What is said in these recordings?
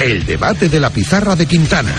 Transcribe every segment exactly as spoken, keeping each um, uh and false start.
El debate de la pizarra de Quintana.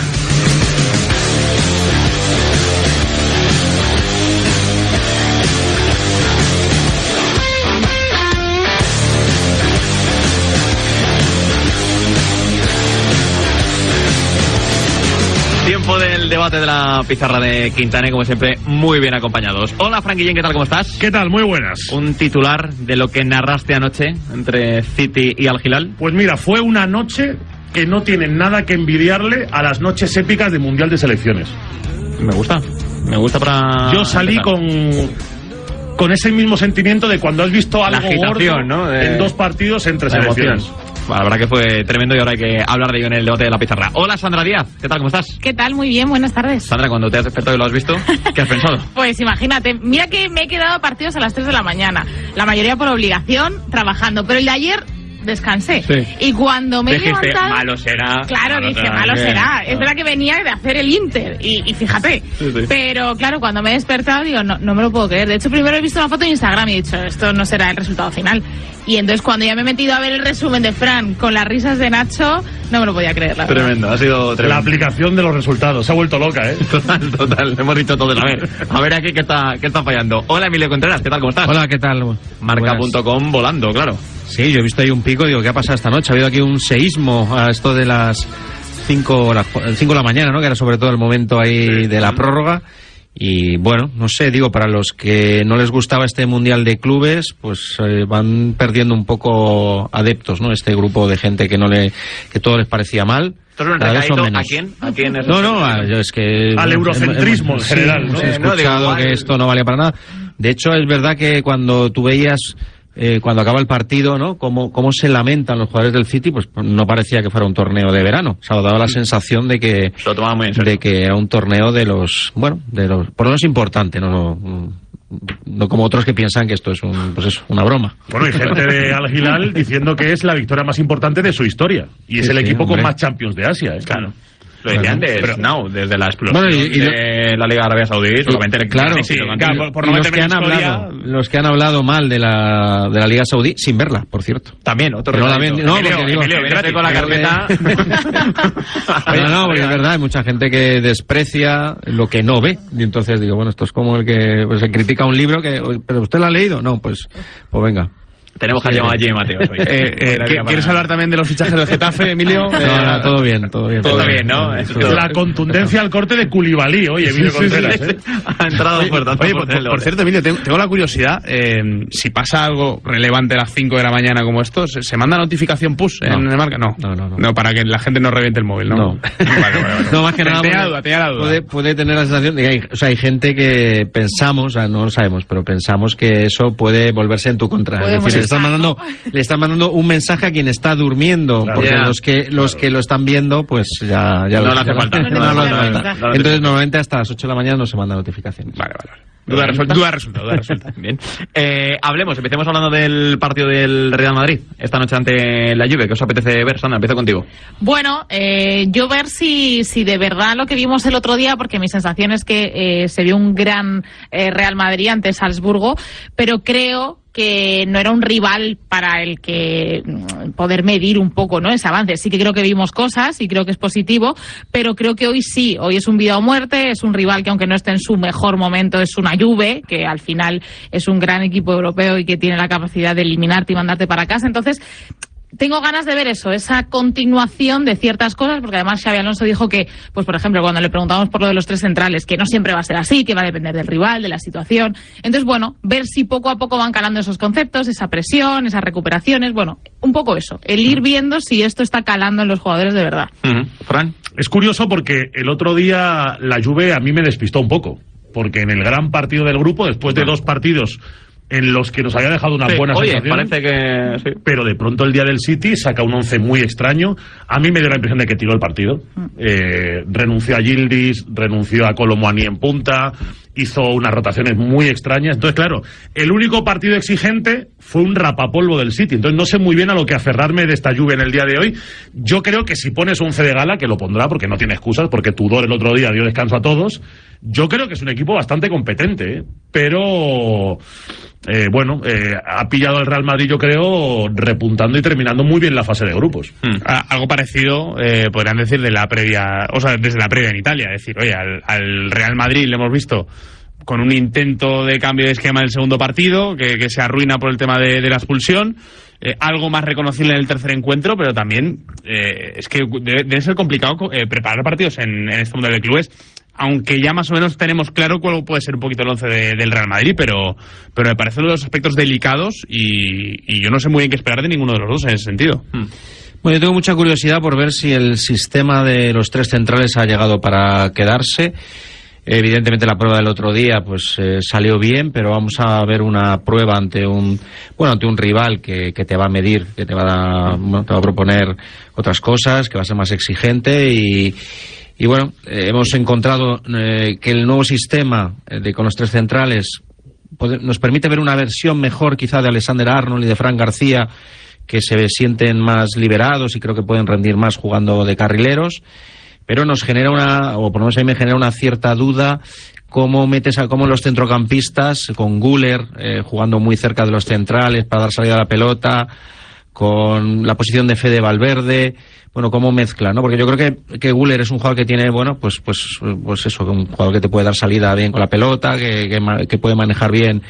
Tiempo del debate de la pizarra de Quintana, como siempre, muy bien acompañados. Hola, Frank Guillén, ¿qué tal? ¿Cómo estás? ¿Qué tal? Muy buenas. Un titular de lo que narraste anoche entre City y Al Hilal. Pues mira, fue una noche que no tiene nada que envidiarle a las noches épicas de Mundial de Selecciones. Me gusta, me gusta para... Yo salí empezar. con... con ese mismo sentimiento de cuando has visto algo La agitación, gordo, ¿no? De... en dos partidos entre la selecciones. emoción. Bueno, la verdad que fue tremendo y ahora hay que hablar de ello en el debate de la pizarra. Hola, Sandra Díaz, ¿qué tal? ¿Cómo estás? ¿Qué tal? Muy bien, buenas tardes. Sandra, cuando te has despertado y lo has visto, ¿qué has pensado? Pues imagínate, mira que me he quedado a partidos a las tres de la mañana, la mayoría por obligación, trabajando, pero el de ayer descansé. Sí. Y cuando me he Dijiste, levantado... malo será. Claro, malo dije, será, malo que... será. Es no. verdad que venía de hacer el Inter, y, y fíjate. Sí, sí. Pero claro, cuando me he despertado, digo, no, no me lo puedo creer. De hecho, primero he visto una foto en Instagram y he dicho, esto no será el resultado final. Y entonces cuando ya me he metido a ver el resumen de Fran con las risas de Nacho, no me lo podía creer, la verdad. Tremendo, ha sido tremendo. La aplicación de los resultados, se ha vuelto loca, ¿eh? Total, total, hemos dicho todo. A ver, a ver aquí qué está, qué está fallando. Hola, Emilio Contreras, ¿qué tal? ¿Cómo estás? Hola, ¿qué tal? Marca punto com volando, claro. Sí, yo he visto ahí un pico, digo, ¿qué ha pasado esta noche? Ha habido aquí un seísmo a esto de las cinco de la mañana, ¿no? Que era sobre todo el momento ahí de la prórroga. Y bueno, no sé, digo, para los que no les gustaba este Mundial de Clubes, pues eh, van perdiendo un poco adeptos, ¿no? Este grupo de gente que no le, que todo les parecía mal. ¿Esto es un recadito a quién? ¿A quién es? No, no, a, es que... Al eurocentrismo en general, sí, ¿no? He escuchado no, digo, que esto no valía para nada. De hecho, es verdad que cuando tú veías... Eh, cuando acaba el partido, ¿no? Cómo, cómo se lamentan los jugadores del City, pues no parecía que fuera un torneo de verano. O sea, daba la sensación de que, Se lo tomaba muy en serio. de que era un torneo de los, bueno, de los, por lo menos importante, no, no como otros que piensan que esto es un, pues eso, una broma. Bueno, hay gente de Al Hilal diciendo que es la victoria más importante de su historia. Y es Sí, el sí, equipo hombre. con más Champions de Asia, ¿eh? Claro. Lo decían Claro. de Pero- Now, desde la explosión Bueno, y- y lo- de la Liga Arabia Saudí, solamente claro, sí, sí, y- lo y- claro, y por, por los no que meterme han en historia, hablado, los que han hablado mal de la de la Liga Saudí sin verla, por cierto. también, otro Que no la recadito. ven- no, Emilio, porque digo- Emilio, vienes gratis, con la pero que- carpeta. No, no, porque es verdad, hay mucha gente que desprecia lo que no ve. Y entonces digo, bueno, esto es como el que pues, se critica un libro que... ¿Pero usted lo ha leído? No, pues, pues venga. Tenemos que llamar a Jimmy Mateos hoy. Eh, eh, ¿qu- ¿Quieres hablar también de los fichajes del Getafe, Emilio? No, no, todo bien, todo bien. Todo bien, ¿no? Todo La contundencia al corte de Koulibaly, oye, Emilio Contreras, ¿eh? Ha entrado por tanto. Oye, por, por- por cierto, Emilio, tengo, tengo la curiosidad, eh, si pasa algo relevante a las cinco de la mañana como esto, ¿se, se manda notificación push en No. el marca? No. No, no, no. para que la gente no reviente el móvil, ¿no? No. Vale, vale, vale. No, más que nada Tenía la porque duda, tenía la duda. Puede, puede tener la sensación de que hay, o sea, hay gente que pensamos, o sea, no lo sabemos, pero pensamos que eso puede volverse en tu contra. Puede Es decir, le están molestar, mandando, le están mandando un mensaje a quien está durmiendo, Claro. porque Ya. los que los que lo están viendo, pues ya, ya No lo le hace ya lo- falta. no, No no, le no, hace no, falta. no. No le hace Entonces, normalmente hasta las ocho de la mañana no se mandan notificaciones. Vale, vale, vale. Duda resuelta. Duda resuelta, duda resuelta. Bien. Eh, hablemos, empecemos hablando del partido del Real Madrid esta noche ante la Juve. ¿Qué os apetece ver, Sandra? Empiezo contigo. Bueno, eh, yo ver si, si de verdad lo que vimos el otro día, porque mi sensación es que eh, se vio un gran eh, Real Madrid ante Salzburgo, pero creo que no era un rival para el que mm, poder medir un poco, ¿no?, ese avance. Sí que creo que vimos cosas y creo que es positivo, pero creo que hoy sí, hoy es un vida o muerte, es un rival que aunque no esté en su mejor momento es una Juve, que al final es un gran equipo europeo y que tiene la capacidad de eliminarte y mandarte para casa. Entonces, tengo ganas de ver eso, esa continuación de ciertas cosas, porque además Xabi Alonso dijo que, pues por ejemplo, cuando le preguntamos por lo de los tres centrales, que no siempre va a ser así, que va a depender del rival, de la situación. Entonces, bueno, ver si poco a poco van calando esos conceptos, esa presión, esas recuperaciones, bueno, un poco eso, el ir viendo si esto está calando en los jugadores de verdad. Uh-huh. Fran. Es curioso porque el otro día la Juve a mí me despistó un poco, porque en el gran partido del grupo, después de dos partidos en los que nos había dejado una Sí, buena oye, sensación, parece que sí. pero de pronto el día del City saca un once muy extraño. A mí me dio la impresión de que tiró el partido. Eh, renunció a Yildiz, renunció a Kolo Muani en punta, hizo unas rotaciones muy extrañas. Entonces, claro, el único partido exigente fue un rapapolvo del City. Entonces no sé muy bien a lo que aferrarme de esta Juve en el día de hoy. Yo creo que si pones once de gala, que lo pondrá porque no tiene excusas, porque Tudor el otro día dio descanso a todos, Yo creo que es un equipo bastante competente, ¿eh? pero eh, bueno, eh, ha pillado al Real Madrid, yo creo, repuntando y terminando muy bien la fase de grupos. Hmm. A, algo parecido eh, podrían decir de la previa, o sea, desde la previa en Italia, es decir, oye, al, al Real Madrid le hemos visto con un intento de cambio de esquema en el segundo partido, que, que se arruina por el tema de, de la expulsión. Eh, algo más reconocible en el tercer encuentro, pero también eh, es que debe, debe ser complicado eh, preparar partidos en, en este mundo de clubes, aunque ya más o menos tenemos claro cuál puede ser un poquito el once de, del Real Madrid, pero, pero me parece uno de los aspectos delicados y, y yo no sé muy bien qué esperar de ninguno de los dos en ese sentido. Hmm. Bueno, yo tengo mucha curiosidad por ver si el sistema de los tres centrales ha llegado para quedarse. Evidentemente la prueba del otro día pues eh, salió bien, pero vamos a ver una prueba ante un bueno ante un rival que, que te va a medir, que te va a, bueno, te va a proponer otras cosas, que va a ser más exigente y, y bueno, eh, hemos encontrado eh, que el nuevo sistema eh, de con los tres centrales puede, nos permite ver una versión mejor quizá de Alexander Arnold y de Fran García, que se sienten más liberados y creo que pueden rendir más jugando de carrileros. Pero nos genera una, o por lo menos a mí me genera una cierta duda, cómo metes a cómo los centrocampistas, con Güler eh, jugando muy cerca de los centrales para dar salida a la pelota, con la posición de Fede Valverde, bueno, cómo mezcla, ¿no? Porque yo creo que, que Güler es un jugador que tiene, bueno, pues, pues, pues eso, un jugador que te puede dar salida bien con la pelota, que, que, que puede manejar bien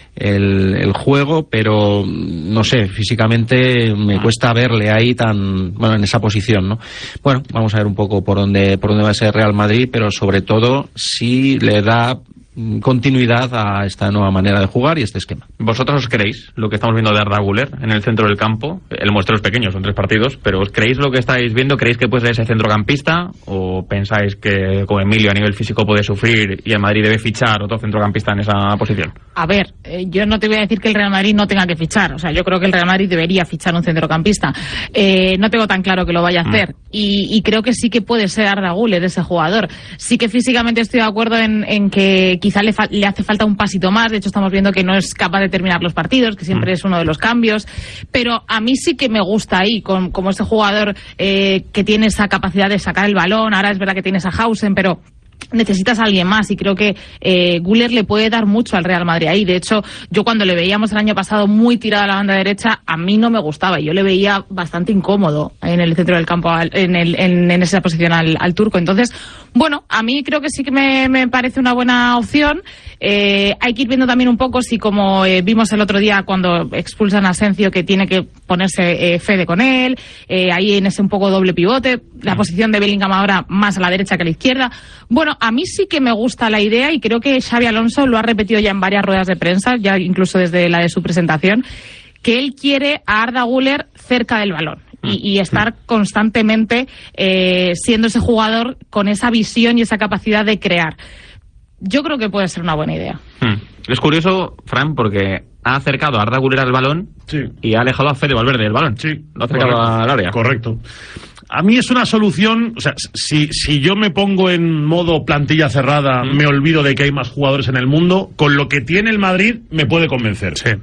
el, el juego, pero no sé, físicamente me cuesta verle ahí tan, bueno, en esa posición, ¿no? Bueno, vamos a ver un poco por dónde, por dónde va a ser Real Madrid, pero sobre todo si le da continuidad a esta nueva manera de jugar y este esquema. ¿Vosotros os creéis lo que estamos viendo de Arda Güler en el centro del campo? El muestreo es pequeño, son tres partidos, pero ¿os creéis lo que estáis viendo? ¿Creéis que puede ser ese centrocampista? ¿O pensáis que como Emilio a nivel físico puede sufrir y el Madrid debe fichar otro centrocampista en esa posición? A ver, eh, yo no te voy a decir que el Real Madrid no tenga que fichar. O sea, yo creo que el Real Madrid debería fichar un centrocampista. Eh, no tengo tan claro que lo vaya a hacer. Mm. Y, y creo que sí que puede ser Arda Güler ese jugador. Sí que físicamente estoy de acuerdo en, en que quizá le, fa- le hace falta un pasito más. De hecho, estamos viendo que no es capaz de terminar los partidos, que siempre mm. es uno de los cambios. Pero a mí sí que me gusta ahí, con, como ese jugador eh, que tiene esa capacidad de sacar el balón. Ahora es verdad que tienes a Hausen, pero necesitas a alguien más y creo que eh, Güler le puede dar mucho al Real Madrid ahí. De hecho, yo cuando le veíamos el año pasado muy tirado a la banda derecha, a mí no me gustaba. Yo le veía bastante incómodo en el centro del campo, en, el, en, en esa posición al, al turco. Entonces, bueno, a mí creo que sí que me, me parece una buena opción. Eh, hay que ir viendo también un poco si, como eh, vimos el otro día cuando expulsan a Asensio, que tiene que ponerse eh, Fede con él, eh, ahí en ese un poco doble pivote, la posición de Bellingham ahora más a la derecha que a la izquierda. Bueno, a mí sí que me gusta la idea y creo que Xabi Alonso lo ha repetido ya en varias ruedas de prensa, ya incluso desde la de su presentación, que él quiere a Arda Güler cerca del balón. Y, y estar constantemente eh, siendo ese jugador con esa visión y esa capacidad de crear. Yo creo que puede ser una buena idea. Hmm. Es curioso, Fran, porque ha acercado a Arda Güler al balón sí. y ha alejado a Fede Valverde del balón. Sí, lo ha acercado correcto, al área. Correcto. A mí es una solución, o sea, si, si yo me pongo en modo plantilla cerrada, mm. me olvido de que hay más jugadores en el mundo, con lo que tiene el Madrid me puede convencer. Sí.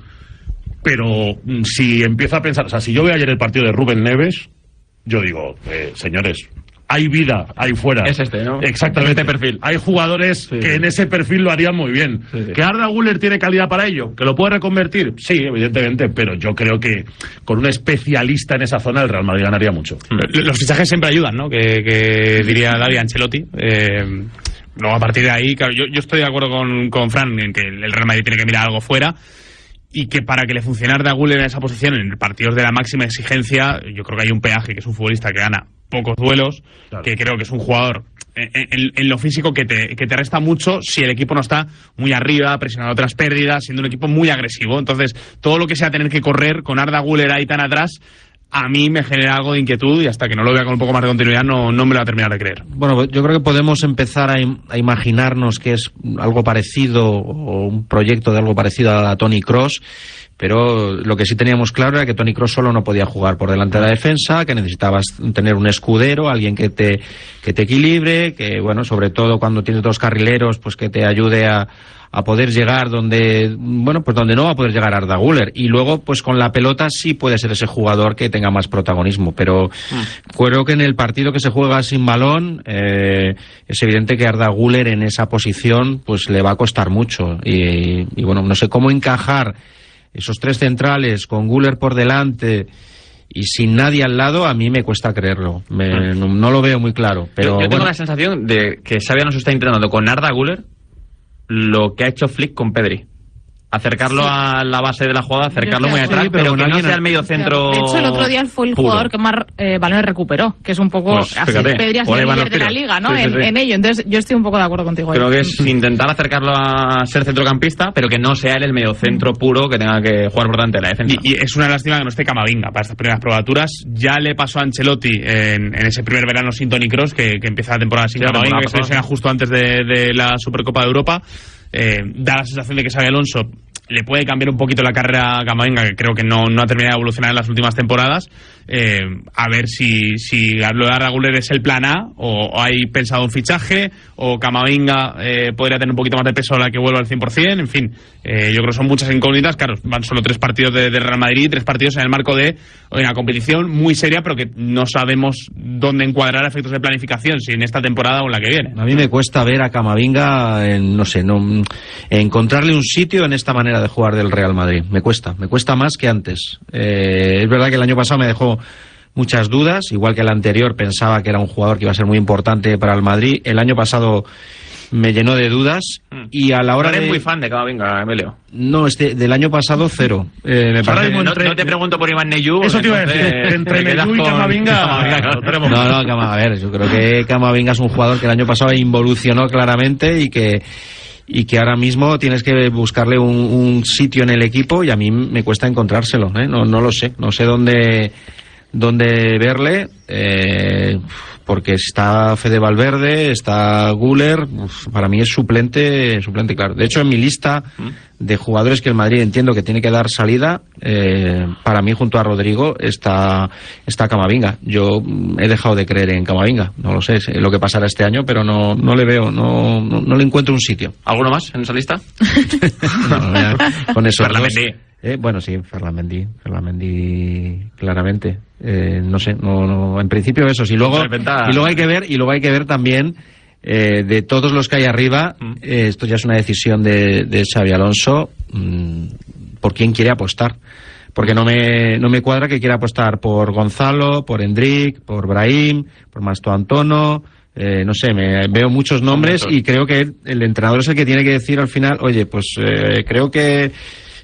Pero si empiezo a pensar, o sea, si yo veo ayer el partido de Rubén Neves, yo digo, eh, señores, hay vida ahí fuera. Es este, ¿no? Exactamente. Este perfil. Hay jugadores sí. que en ese perfil lo harían muy bien. Sí, sí. ¿Que Arda Güler tiene calidad para ello? ¿Que lo puede reconvertir? Sí, evidentemente, pero yo creo que con un especialista en esa zona el Real Madrid ganaría mucho. Los fichajes siempre ayudan, ¿no? Que, que diría David Ancelotti. Eh, luego a partir de ahí, claro, yo, yo estoy de acuerdo con, con Fran en que el Real Madrid tiene que mirar algo fuera. Y que para que le funcione Arda Güler en esa posición, en partidos de la máxima exigencia, yo creo que hay un peaje, que es un futbolista que gana pocos duelos, claro. que creo que es un jugador en, en, en lo físico que te, que te resta mucho si el equipo no está muy arriba, presionando otras pérdidas, siendo un equipo muy agresivo. Entonces, todo lo que sea tener que correr con Arda Güler ahí tan atrás, a mí me genera algo de inquietud y hasta que no lo vea con un poco más de continuidad no, no me lo va a terminar de creer. Bueno, yo creo que podemos empezar a, im- a imaginarnos que es algo parecido o un proyecto de algo parecido a Toni Kroos, pero lo que sí teníamos claro era que Toni Kroos solo no podía jugar por delante de la defensa, que necesitabas tener un escudero, alguien que te que te equilibre, que bueno, sobre todo cuando tienes dos carrileros, pues que te ayude a a poder llegar donde, bueno, pues donde no va a poder llegar Arda Güler. Y luego, pues con la pelota sí puede ser ese jugador que tenga más protagonismo. Pero mm. creo que en el partido que se juega sin balón, eh, es evidente que Arda Güler en esa posición, pues le va a costar mucho. Y, y bueno, no sé cómo encajar esos tres centrales con Güler por delante y sin nadie al lado, a mí me cuesta creerlo. Me, mm. no, no lo veo muy claro. Pero yo, yo tengo bueno. la sensación de que Xabi Alonso está intentando con Arda Güler lo que ha hecho Flick con Pedri. Acercarlo sí. a la base de la jugada, acercarlo muy atrás, sí, pero, pero que no sea el medio centro. De hecho, el otro día fue el puro. jugador que más eh, balones recuperó, que es un poco pues, así. Pedri ha sido el líder de la liga, ¿no? Sí, sí, en, sí. en ello. Entonces, yo estoy un poco de acuerdo contigo. Creo ahí. que es intentar acercarlo a ser centrocampista, pero que no sea él el medio centro puro que tenga que jugar por delante de la defensa. Y, y es una lástima que no esté Camavinga para estas primeras probaturas. Ya le pasó a Ancelotti en, en ese primer verano sin Toni Kroos, que, que empieza la temporada sin sí, Camavinga, que se lesiona justo antes de, de la Supercopa de Europa. Eh, da la sensación de que Xabi Alonso le puede cambiar un poquito la carrera a Camavinga, que creo que no, no ha terminado de evolucionar en las últimas temporadas. Eh, a ver si, si lo de Arda Güler es el plan A, o, o hay pensado un fichaje, o Camavinga eh, podría tener un poquito más de peso a la que vuelva al cien por cien. En fin, eh, yo creo que son muchas incógnitas. Claro, van solo tres partidos de, de Real Madrid, tres partidos en el marco de una competición muy seria, pero que no sabemos dónde encuadrar a efectos de planificación, si en esta temporada o en la que viene. A mí me cuesta ver a Camavinga, en, no sé, no, encontrarle un sitio en esta manera de jugar del Real Madrid. Me cuesta, me cuesta más que antes. Eh, es verdad que el año pasado me dejó muchas dudas, igual que el anterior pensaba que era un jugador que iba a ser muy importante para el Madrid. El año pasado me llenó de dudas y a la hora no eres de... muy fan de Camavinga, Emilio. No, este del año pasado cero. Eh, me parece... no, no te pregunto por Iván Neyú. Eso te iba a decir. Entre Neyú y Camavinga. No, no, Cama, a ver, yo creo que Camavinga es un jugador que el año pasado involucionó claramente y que y que ahora mismo tienes que buscarle un, un sitio en el equipo y a mí me cuesta encontrárselo, ¿eh? No, no lo sé, no sé dónde dónde verle, eh, porque está Fede Valverde, está Güler, uf, para mí es suplente, suplente claro. De hecho, en mi lista de jugadores que el Madrid entiendo que tiene que dar salida, eh, para mí junto a Rodrigo está está Camavinga. Yo he dejado de creer en Camavinga, no lo sé, sé lo que pasará este año, pero no no le veo, no no, no le encuentro un sitio. ¿Alguno más en esa lista? No, ya, con eso. Eh, bueno, sí, Ferland Mendy, Ferland Mendy, claramente. Eh, no sé, no, no, en principio eso. Y luego, y luego hay que ver, y luego hay que ver también eh, de todos los que hay arriba. Mm. Eh, esto ya es una decisión de, de Xabi Alonso. Mmm, por quién quiere apostar, porque no me no me cuadra que quiera apostar por Gonzalo, por Endrick, por Brahim, por Masto Antono. Eh, no sé, me veo muchos nombres y creo que el, el entrenador es el que tiene que decir al final, oye, pues eh, creo que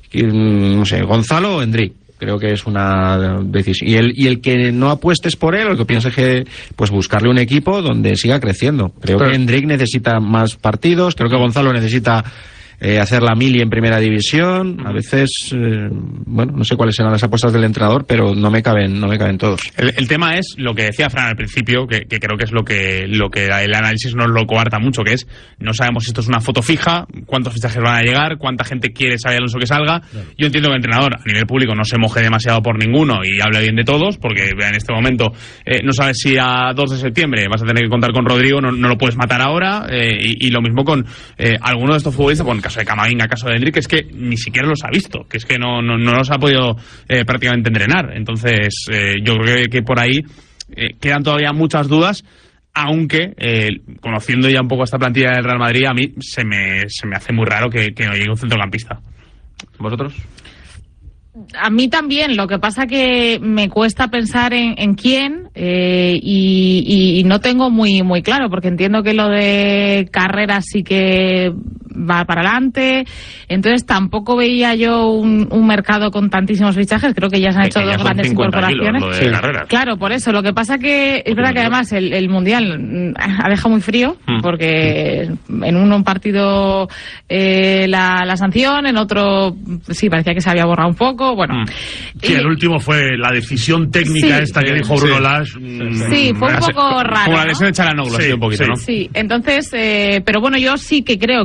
no sé, Gonzalo o Endrick. Creo que es una decisión. Y el, y el que no apuestes por él, o el que piense que, pues buscarle un equipo donde siga creciendo. Creo claro. que Endrick necesita más partidos, creo que Gonzalo necesita eh, hacer la mili en primera división. A veces, eh, bueno, no sé cuáles serán las apuestas del entrenador, pero no me caben, no me caben todos. El, el tema es lo que decía Fran al principio, que, que creo que es lo que, lo que el análisis nos lo coarta mucho, que es, no sabemos si esto es una foto fija, cuántos fichajes van a llegar, cuánta gente quiere Xabi Alonso que salga. Claro. Yo entiendo que el entrenador a nivel público no se moje demasiado por ninguno y hable bien de todos, porque en este momento eh, no sabes si a dos de septiembre vas a tener que contar con Rodrigo, no, no lo puedes matar ahora, eh, y, y lo mismo con eh, algunos de estos futbolistas, con caso de Camavinga, caso de Endrick, es que ni siquiera los ha visto, que es que no, no, no los ha podido eh, prácticamente entrenar. Entonces, eh, yo creo que, que por ahí eh, quedan todavía muchas dudas, aunque eh, conociendo ya un poco esta plantilla del Real Madrid, a mí se me, se me hace muy raro que, que no llegue un centrocampista. ¿Vosotros? A mí también, lo que pasa que me cuesta pensar en, en quién eh, y, y no tengo muy muy claro, porque entiendo que lo de Carrera sí que va para adelante, entonces tampoco veía yo un, un mercado con tantísimos fichajes. Creo que ya se han hecho dos grandes incorporaciones. Kilos, lo de sí. Claro, por eso. Lo que pasa que es verdad que además el, el Mundial ha dejado muy frío, mm. porque en uno un partido eh, la, la sanción, en otro sí parecía que se había borrado un poco. Bueno, sí, y el último fue la decisión técnica sí, esta que dijo Bruno sí. Lage. Sí, fue un poco raro. Como la lesión de Çalhanoğlu, sí, un poquito, sí. ¿no? Sí, entonces, eh, pero bueno, yo sí que creo que al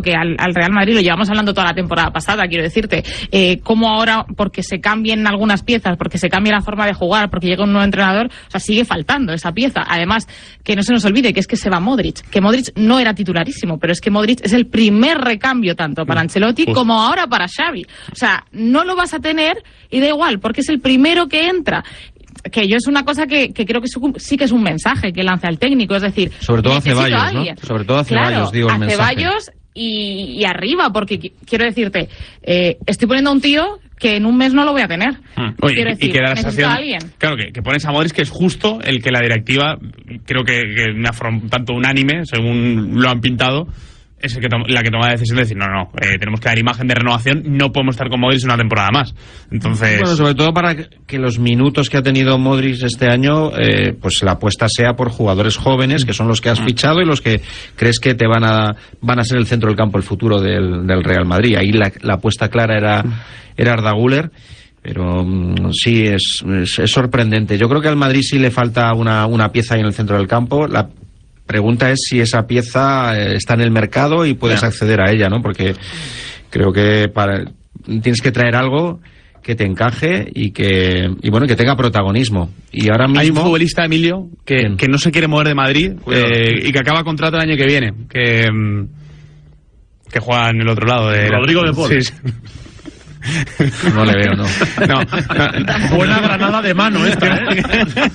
al Real Madrid, lo llevamos hablando toda la temporada pasada, quiero decirte, eh, cómo ahora, porque se cambien algunas piezas, porque se cambia la forma de jugar, porque llega un nuevo entrenador, o sea, sigue faltando esa pieza. Además, que no se nos olvide que es que se va Modric, que Modric no era titularísimo, pero es que Modric es el primer recambio tanto para Ancelotti Uf. como ahora para Xavi. O sea, no lo vas a tener y da igual, porque es el primero que entra. Que yo es una cosa que, que creo que sí que es un mensaje que lanza el técnico, es decir, sobre todo a Ceballos, a alguien. ¿no? Sobre todo a Claro, Ceballos, digo el a mensaje. Ceballos y, y arriba, porque qu- quiero decirte, eh, estoy poniendo a un tío que en un mes no lo voy a tener. Hmm. Oye, Quiero y- decir, y que da la necesito sensación, a alguien. claro, que, que pones a Modric, que es justo el que la directiva, creo que, que de una forma tanto unánime, según lo han pintado, es el que tom- la que toma la decisión de decir, no, no, eh, tenemos que dar imagen de renovación, no podemos estar con Modric una temporada más. Entonces... Bueno, sobre todo para que los minutos que ha tenido Modric este año, eh, pues la apuesta sea por jugadores jóvenes, que son los que has fichado y los que crees que te van a van a ser el centro del campo, el futuro del, del Real Madrid. Ahí la, la apuesta clara era, era Arda Güler. Pero mm, sí, es, es, es sorprendente. Yo creo que al Madrid sí le falta una, una pieza ahí en el centro del campo. La pregunta es si esa pieza eh, está en el mercado y puedes Ya. acceder a ella, ¿no? Porque creo que para tienes que traer algo que te encaje y que y bueno que tenga protagonismo. Y ahora mismo Hay un futbolista, Emilio, que, ¿Quién? que no se quiere mover de Madrid Cuidado. eh, y que acaba contrato el año que viene, que, mm, que juega en el otro lado. De Rodrigo de Paul. Sí, sí. no le veo, no. No, no, Buena granada de mano esta, ¿eh?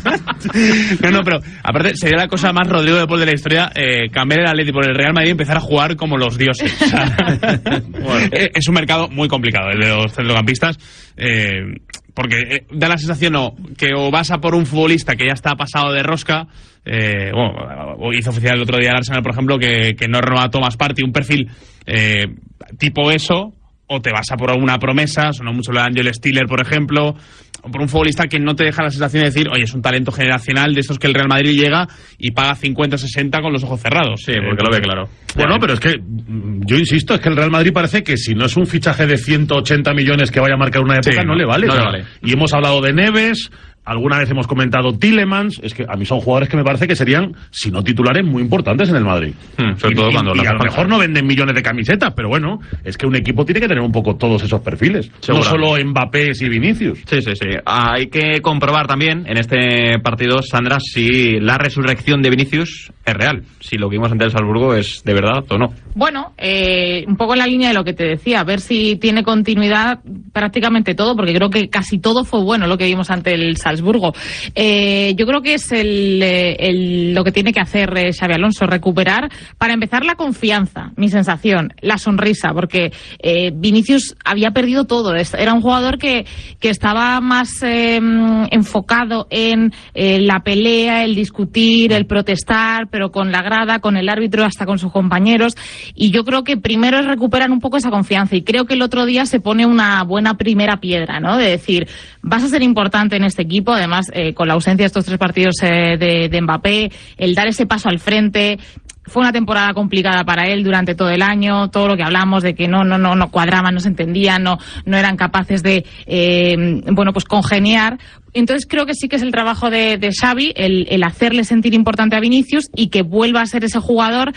no, no, pero aparte sería la cosa más Rodrigo de Paul de la historia, eh, cambiar el Atleti por el Real Madrid y empezar a jugar como los dioses. O sea, bueno, eh, es un mercado muy complicado el de los centrocampistas, eh, porque eh, da la sensación o que o vas a por un futbolista que ya está pasado de rosca, eh, bueno, o hizo oficial el otro día el Arsenal, por ejemplo, que, que no renueva a Thomas Partey, un perfil eh, tipo eso, o te vas a por alguna promesa, sonó mucho lo de Angel Stiller, por ejemplo, o por un futbolista que no te deja la sensación de decir, oye, es un talento generacional de estos que el Real Madrid llega y paga cincuenta sesenta con los ojos cerrados. Sí, porque lo ve claro. Bueno, pero es que mm, yo insisto, es que el Real Madrid parece que si no es un fichaje de ciento ochenta millones que vaya a marcar una época, Sí, no, le vale. no O sea, le vale. Y hemos hablado de Neves, alguna vez hemos comentado Tielemans, es que a mí son jugadores que me parece que serían, si no titulares, muy importantes en el Madrid. Hmm, sobre y, todo y- cuando y las a lo falta. mejor no venden millones de camisetas, pero bueno, es que un equipo tiene que tener un poco todos esos perfiles. No Seguramente. solo Mbappé y Vinicius. Sí, sí, sí. Hay que comprobar también en este partido, Sandra, si la resurrección de Vinicius es real. Si lo que vimos ante el Salzburgo es de verdad o no. Bueno, eh, un poco en la línea de lo que te decía, a ver si tiene continuidad prácticamente todo, porque creo que casi todo fue bueno lo que vimos ante el Salzburgo. Eh, yo creo que es el, eh, el- lo que tiene que hacer eh, Xabi Alonso, recuperar, para empezar, la confianza, mi sensación, la sonrisa, porque eh, Vinicius había perdido todo. Es- Era un jugador que, que estaba más eh, enfocado en eh, la pelea, el discutir, el protestar, pero con la grada, con el árbitro, hasta con sus compañeros. Y yo creo que primero es recuperar un poco esa confianza, y creo que el otro día se pone una buena primera piedra, ¿no? De decir, vas a ser importante en este equipo, además eh, con la ausencia de estos tres partidos eh, de, de Mbappé, el dar ese paso al frente. Fue una temporada complicada para él durante todo el año, todo lo que hablamos de que no no no no cuadraban, no se entendían, no no eran capaces de eh, bueno pues congeniar. Entonces creo que sí que es el trabajo de, de Xavi el, el hacerle sentir importante a Vinicius y que vuelva a ser ese jugador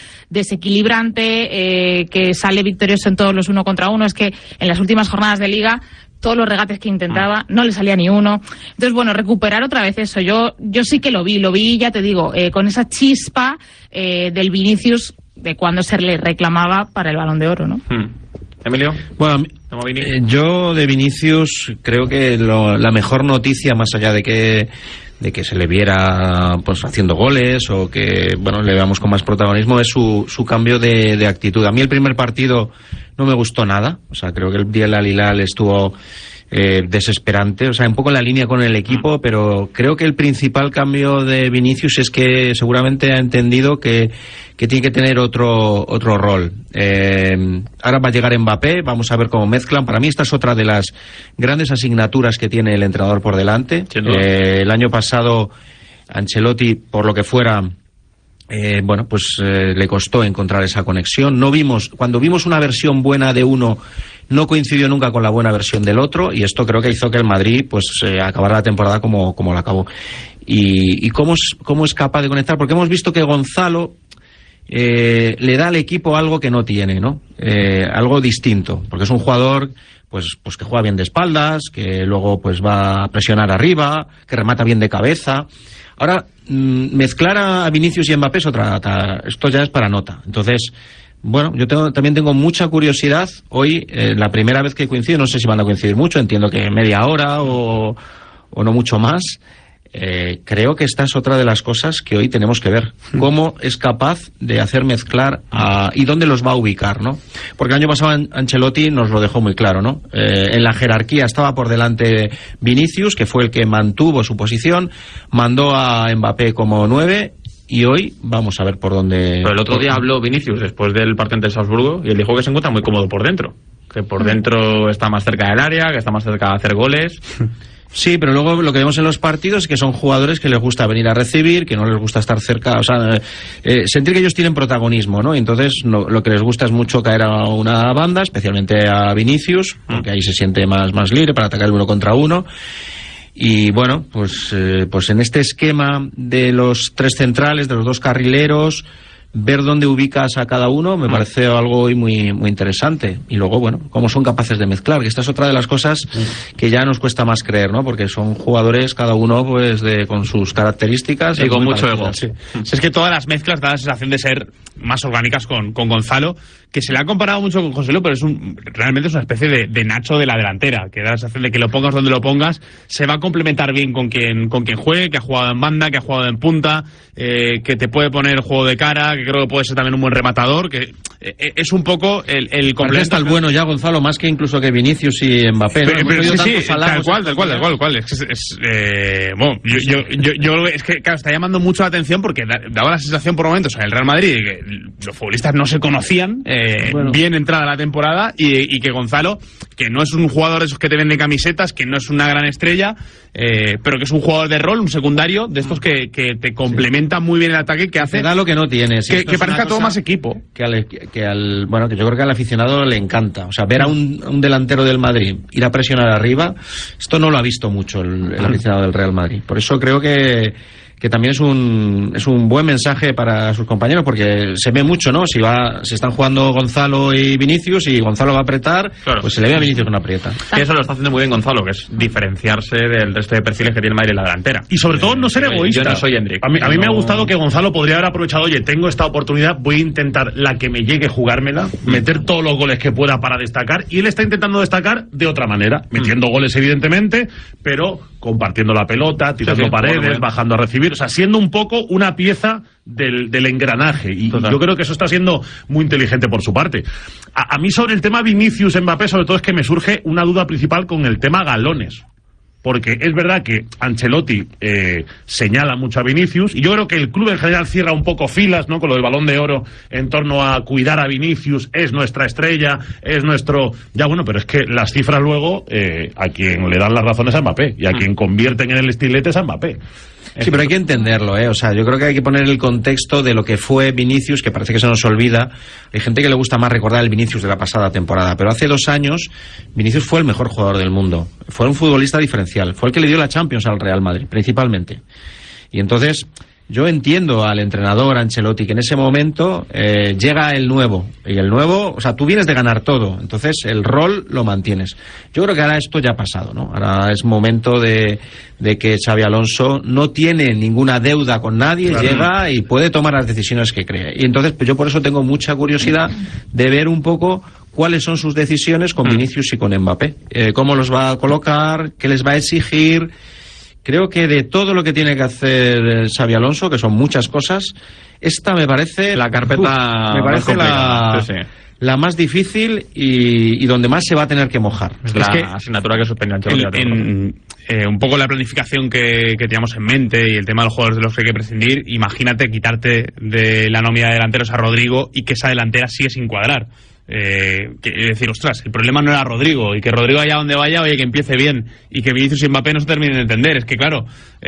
desequilibrante, eh, que sale victorioso en todos los uno contra uno. Es que en las últimas jornadas de Liga, todos los regates que intentaba, no le salía ni uno. Entonces, bueno, recuperar otra vez eso. Yo yo sí que lo vi, lo vi, ya te digo, eh, con esa chispa eh, del Vinicius de cuando se le reclamaba para el Balón de Oro, ¿no? Hmm. Emilio, Bueno, a mí- ¿cómo Vini? eh, yo de Vinicius creo que lo- la mejor noticia, más allá de que de que se le viera pues haciendo goles o que bueno le veamos con más protagonismo, es su, su cambio de, de actitud. A mí el primer partido no me gustó nada, o sea, creo que el día del Al-Hilal estuvo eh, desesperante, o sea, un poco en la línea con el equipo, pero creo que el principal cambio de Vinicius es que seguramente ha entendido que, que tiene que tener otro otro rol. Eh, ahora va a llegar Mbappé, vamos a ver cómo mezclan. Para mí esta es otra de las grandes asignaturas que tiene el entrenador por delante. Sin duda. Eh, el año pasado Ancelotti, por lo que fuera, eh, bueno, pues eh, le costó encontrar esa conexión. No vimos, cuando vimos una versión buena de uno, no coincidió nunca con la buena versión del otro, y esto creo que hizo que el Madrid pues eh, acabara la temporada como, como la acabó. Y, y cómo, es, cómo es capaz de conectar, porque hemos visto que Gonzalo eh, le da al equipo algo que no tiene, ¿no? Eh, algo distinto, porque es un jugador pues pues que juega bien de espaldas, que luego pues va a presionar arriba, que remata bien de cabeza. Ahora, mmm, mezclar a Vinicius y Mbappé es otra, otra, esto ya es para nota. Entonces, bueno, yo tengo, también tengo mucha curiosidad. Hoy, eh, la primera vez que coincido, no sé si van a coincidir mucho, entiendo que media hora o, o no mucho más. Eh, creo que esta es otra de las cosas que hoy tenemos que ver. Cómo es capaz de hacer mezclar a, y dónde los va a ubicar, ¿no? Porque el año pasado Ancelotti nos lo dejó muy claro, ¿no? Eh, en la jerarquía estaba por delante Vinicius, que fue el que mantuvo su posición, mandó a Mbappé como nueve. Y hoy vamos a ver por dónde... Pero el otro día habló Vinicius después del partido ante el Salzburgo y él dijo que se encuentra muy cómodo por dentro. Que por dentro está más cerca del área, que está más cerca de hacer goles. Sí, pero luego lo que vemos en los partidos es que son jugadores que les gusta venir a recibir, que no les gusta estar cerca, o sea, eh, sentir que ellos tienen protagonismo, ¿no? Y entonces no, lo que les gusta es mucho caer a una banda, especialmente a Vinicius, porque ahí se siente más, más libre para atacar el uno contra uno. Y bueno, pues, eh, pues en este esquema de los tres centrales, de los dos carrileros, ver dónde ubicas a cada uno me parece algo hoy muy muy interesante. Y luego, bueno, cómo son capaces de mezclar, que esta es otra de las cosas que ya nos cuesta más creer, ¿no? Porque son jugadores, cada uno pues de con sus características y con mucho ego. Sí. Sí, es que todas las mezclas dan la sensación de ser más orgánicas con, con Gonzalo, que se le ha comparado mucho con Joselu, pero es un, realmente es una especie de, de Nacho de la delantera, que da la sensación de que lo pongas donde lo pongas, se va a complementar bien con quien, con quien juegue, que ha jugado en banda, que ha jugado en punta, eh, que te puede poner el juego de cara, que creo que puede ser también un buen rematador, que eh, es un poco el, el complemento. Está el bueno ya, Gonzalo, más que incluso que Vinicius y Mbappé, ¿no? Pero, pero sí, sí, tal cual, tal cual, tal cual, tal cual. Es, es, eh, bueno, yo, yo, yo, yo, es que, claro, está llamando mucho la atención porque da, daba la sensación por momentos en el Real Madrid de que los futbolistas no se conocían, eh, bueno. bien entrada la temporada, y, y que Gonzalo, que no es un jugador de esos que te venden camisetas, que no es una gran estrella, eh, pero que es un jugador de rol, un secundario, de estos que, que te complementa sí. muy bien el ataque, que hace... Te da lo que no tienes. Que, que parezca todo más equipo. Que al, que al, bueno, que yo creo que al aficionado le encanta. O sea, ver a un, un delantero del Madrid ir a presionar arriba, esto no lo ha visto mucho el, el aficionado del Real Madrid. Por eso creo que... que también es un es un buen mensaje para sus compañeros, porque se ve mucho, ¿no? Si va si están jugando Gonzalo y Vinicius y Gonzalo va a apretar, claro, pues se le ve a Vinicius que no aprieta. Que eso lo está haciendo muy bien Gonzalo, que es diferenciarse del resto de perfiles que tiene el Madrid en la delantera. Y sobre todo no ser egoísta. Yo no soy Hendrik. A mí, a mí no... me ha gustado que Gonzalo podría haber aprovechado, oye, tengo esta oportunidad, voy a intentar la que me llegue jugármela, meter todos los goles que pueda para destacar, y él está intentando destacar de otra manera, metiendo mm. goles evidentemente, pero compartiendo la pelota, tirando sí, sí, paredes, bueno, bajando a recibir, o sea, siendo un poco una pieza del, del engranaje, y Total. yo creo que eso está siendo muy inteligente por su parte. A, a mí sobre el tema Vinicius Mbappé, sobre todo es que me surge una duda principal con el tema galones, porque es verdad que Ancelotti eh, señala mucho a Vinicius, y yo creo que el club en general cierra un poco filas, ¿no?, con lo del Balón de Oro en torno a cuidar a Vinicius, es nuestra estrella, es nuestro... Ya bueno, pero es que las cifras luego, eh, a quien le dan las razones a Mbappé, y a quien convierten en el estilete es a Mbappé. Sí, pero hay que entenderlo, ¿eh? O sea, yo creo que hay que poner el contexto de lo que fue Vinicius, que parece que se nos olvida. Hay gente que le gusta más recordar el Vinicius de la pasada temporada, pero hace dos años Vinicius fue el mejor jugador del mundo. Fue un futbolista diferencial. Fue el que le dio la Champions al Real Madrid, principalmente. Y entonces... yo entiendo al entrenador Ancelotti que en ese momento eh, llega el nuevo, y el nuevo, o sea, tú vienes de ganar todo, entonces el rol lo mantienes. Yo creo que ahora esto ya ha pasado, ¿no? Ahora es momento de, de que Xabi Alonso no tiene ninguna deuda con nadie, claro. llega y puede tomar las decisiones que cree. Y entonces pues yo por eso tengo mucha curiosidad de ver un poco cuáles son sus decisiones con Vinicius y con Mbappé, eh, cómo los va a colocar, qué les va a exigir. Creo que de todo lo que tiene que hacer Xabi Alonso, que son muchas cosas, esta me parece... La carpeta uf, me parece la, sí, sí. la más difícil y, y donde más se va a tener que mojar. Es la es que asignatura que suspende Ancelotti. En, en, eh, un poco la planificación que, que teníamos en mente y el tema de los jugadores de los que hay que prescindir, imagínate quitarte de la nómina de delanteros a Rodrigo y que esa delantera sigue sin cuadrar. Eh, que, es decir, ostras, el problema no era Rodrigo, y que Rodrigo allá donde vaya, oye, que empiece bien, y que Vinicius y Mbappé no se terminen de entender. Es que claro,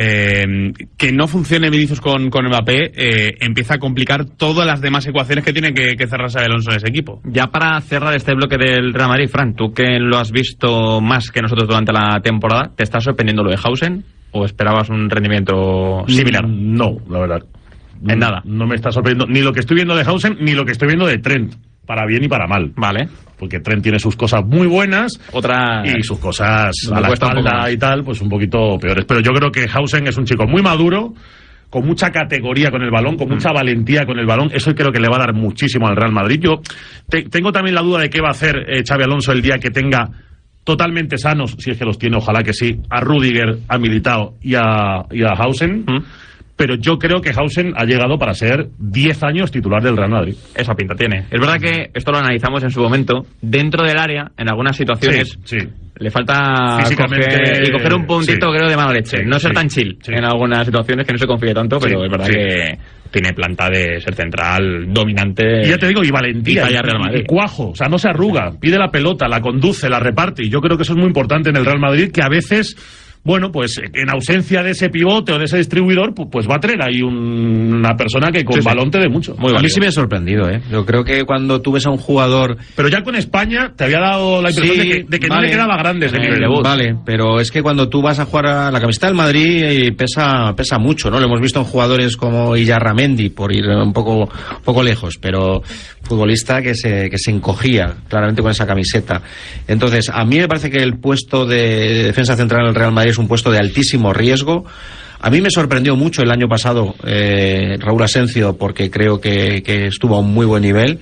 eh, que no funcione Vinicius con, con Mbappé eh, empieza a complicar todas las demás ecuaciones que tiene que, que cerrar Xabi Alonso en ese equipo. Ya para cerrar este bloque del Real Madrid, Fran, tú que lo has visto más que nosotros durante la temporada, ¿te está sorprendiendo lo de Hausen o esperabas un rendimiento similar? No, la verdad. En nada. No me está sorprendiendo ni lo que estoy viendo de Hausen ni lo que estoy viendo de Trent, para bien y para mal. Vale. Porque Trent tiene sus cosas muy buenas, Otra y sus cosas a la cuesta un poco espalda más. y tal, pues un poquito peores. Pero yo creo que Hausen es un chico muy maduro, con mucha categoría con el balón, con mucha valentía con el balón. Eso creo que le va a dar muchísimo al Real Madrid. Yo te, tengo también la duda de qué va a hacer eh, Xabi Alonso el día que tenga totalmente sanos, si es que los tiene, ojalá que sí, a Rüdiger, a Militao y a, y a Hausen. ¿Mm? Pero yo creo que Hausen ha llegado para ser diez años titular del Real Madrid. Esa pinta tiene. Es verdad que esto lo analizamos en su momento. Dentro del área, en algunas situaciones, Sí, sí. le falta Físicamente, coger, y coger un puntito, sí. creo, de mala leche. Sí, no ser sí, tan chill sí. en algunas situaciones, que no se confíe tanto, pero Sí, es verdad sí. que tiene planta de ser central, dominante. Y ya te digo, y valentía, y falla Real Madrid. y cuajo, o sea, no se arruga, pide la pelota, la conduce, la reparte, y yo creo que eso es muy importante en el Real Madrid, que a veces, bueno, pues en ausencia de ese pivote o de ese distribuidor, pues, pues va a traer ahí un- una persona que con Sí, sí. balón te dé mucho. Muy A mí válido. sí me ha sorprendido, ¿eh? Yo creo que cuando tú ves a un jugador... Pero ya con España te había dado la impresión Sí, de que, de que no vale. le quedaba grande ese En el nivel. debut. Vale, pero es que cuando tú vas a jugar a la camiseta del Madrid eh, pesa pesa mucho, ¿no? Lo hemos visto en jugadores como Illarramendi, por ir un poco un poco lejos, pero futbolista que se que se encogía claramente con esa camiseta. Entonces, a mí me parece que el puesto de defensa central en el Real Madrid es un puesto de altísimo riesgo. A mí me sorprendió mucho el año pasado eh, Raúl Asencio, porque creo que, que estuvo a un muy buen nivel.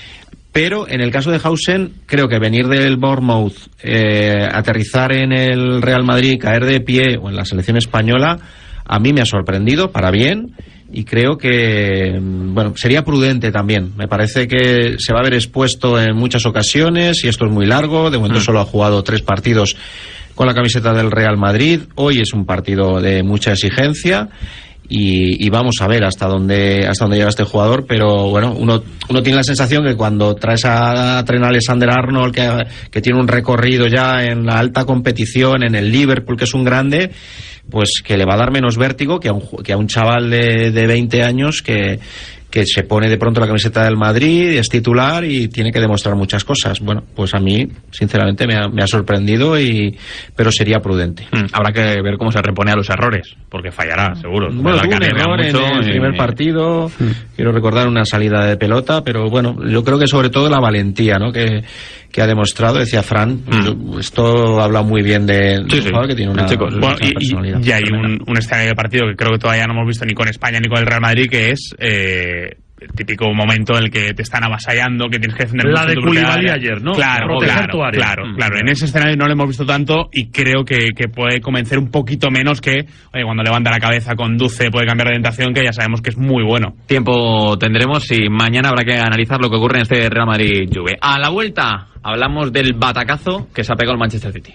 Pero en el caso de Hausen, creo que venir del Bournemouth, eh, aterrizar en el Real Madrid, caer de pie o en la selección española, a mí me ha sorprendido para bien, y creo que, bueno, sería prudente también. Me parece que se va a ver expuesto en muchas ocasiones, y esto es muy largo. De momento Mm. solo ha jugado tres partidos con la camiseta del Real Madrid. Hoy es un partido de mucha exigencia. Y, y vamos a ver hasta dónde hasta dónde llega este jugador, pero bueno, uno uno tiene la sensación que cuando traes a Trent Alexander-Arnold, que, que tiene un recorrido ya en la alta competición, en el Liverpool, que es un grande, pues que le va a dar menos vértigo que a un, ju- que a un chaval de, de veinte años que que se pone de pronto la camiseta del Madrid, es titular y tiene que demostrar muchas cosas. Bueno, pues a mí, sinceramente, me ha, me ha sorprendido, y pero sería prudente. Mm, Habrá que ver cómo se repone a los errores, porque fallará, seguro. Bueno, La tuvo un carrera error en mucho el y- primer partido, quiero recordar una salida de pelota, pero bueno, yo creo que sobre todo la valentía, ¿no?, que, que ha demostrado. Decía Fran, Mm. yo- esto habla muy bien de, de Sí, un sí. jugador que tiene una, Chicos, una Bueno, y, y- personalidad. y hay un, un escenario de partido que creo que todavía no hemos visto ni con España ni con el Real Madrid, que es eh, el típico momento en el que te están avasallando, que tienes que defender La mucho de tu propia Koulibaly área. ayer, ¿no? Claro, Proteger claro, tu área. claro, Mm. claro. En ese escenario no lo hemos visto tanto, y creo que, que puede convencer un poquito menos que, oye, cuando levanta la cabeza, conduce, puede cambiar de orientación, que ya sabemos que es muy bueno. Tiempo tendremos, y mañana habrá que analizar lo que ocurre en este Real Madrid-Juve. A la vuelta hablamos del batacazo que se ha pegado el Manchester City.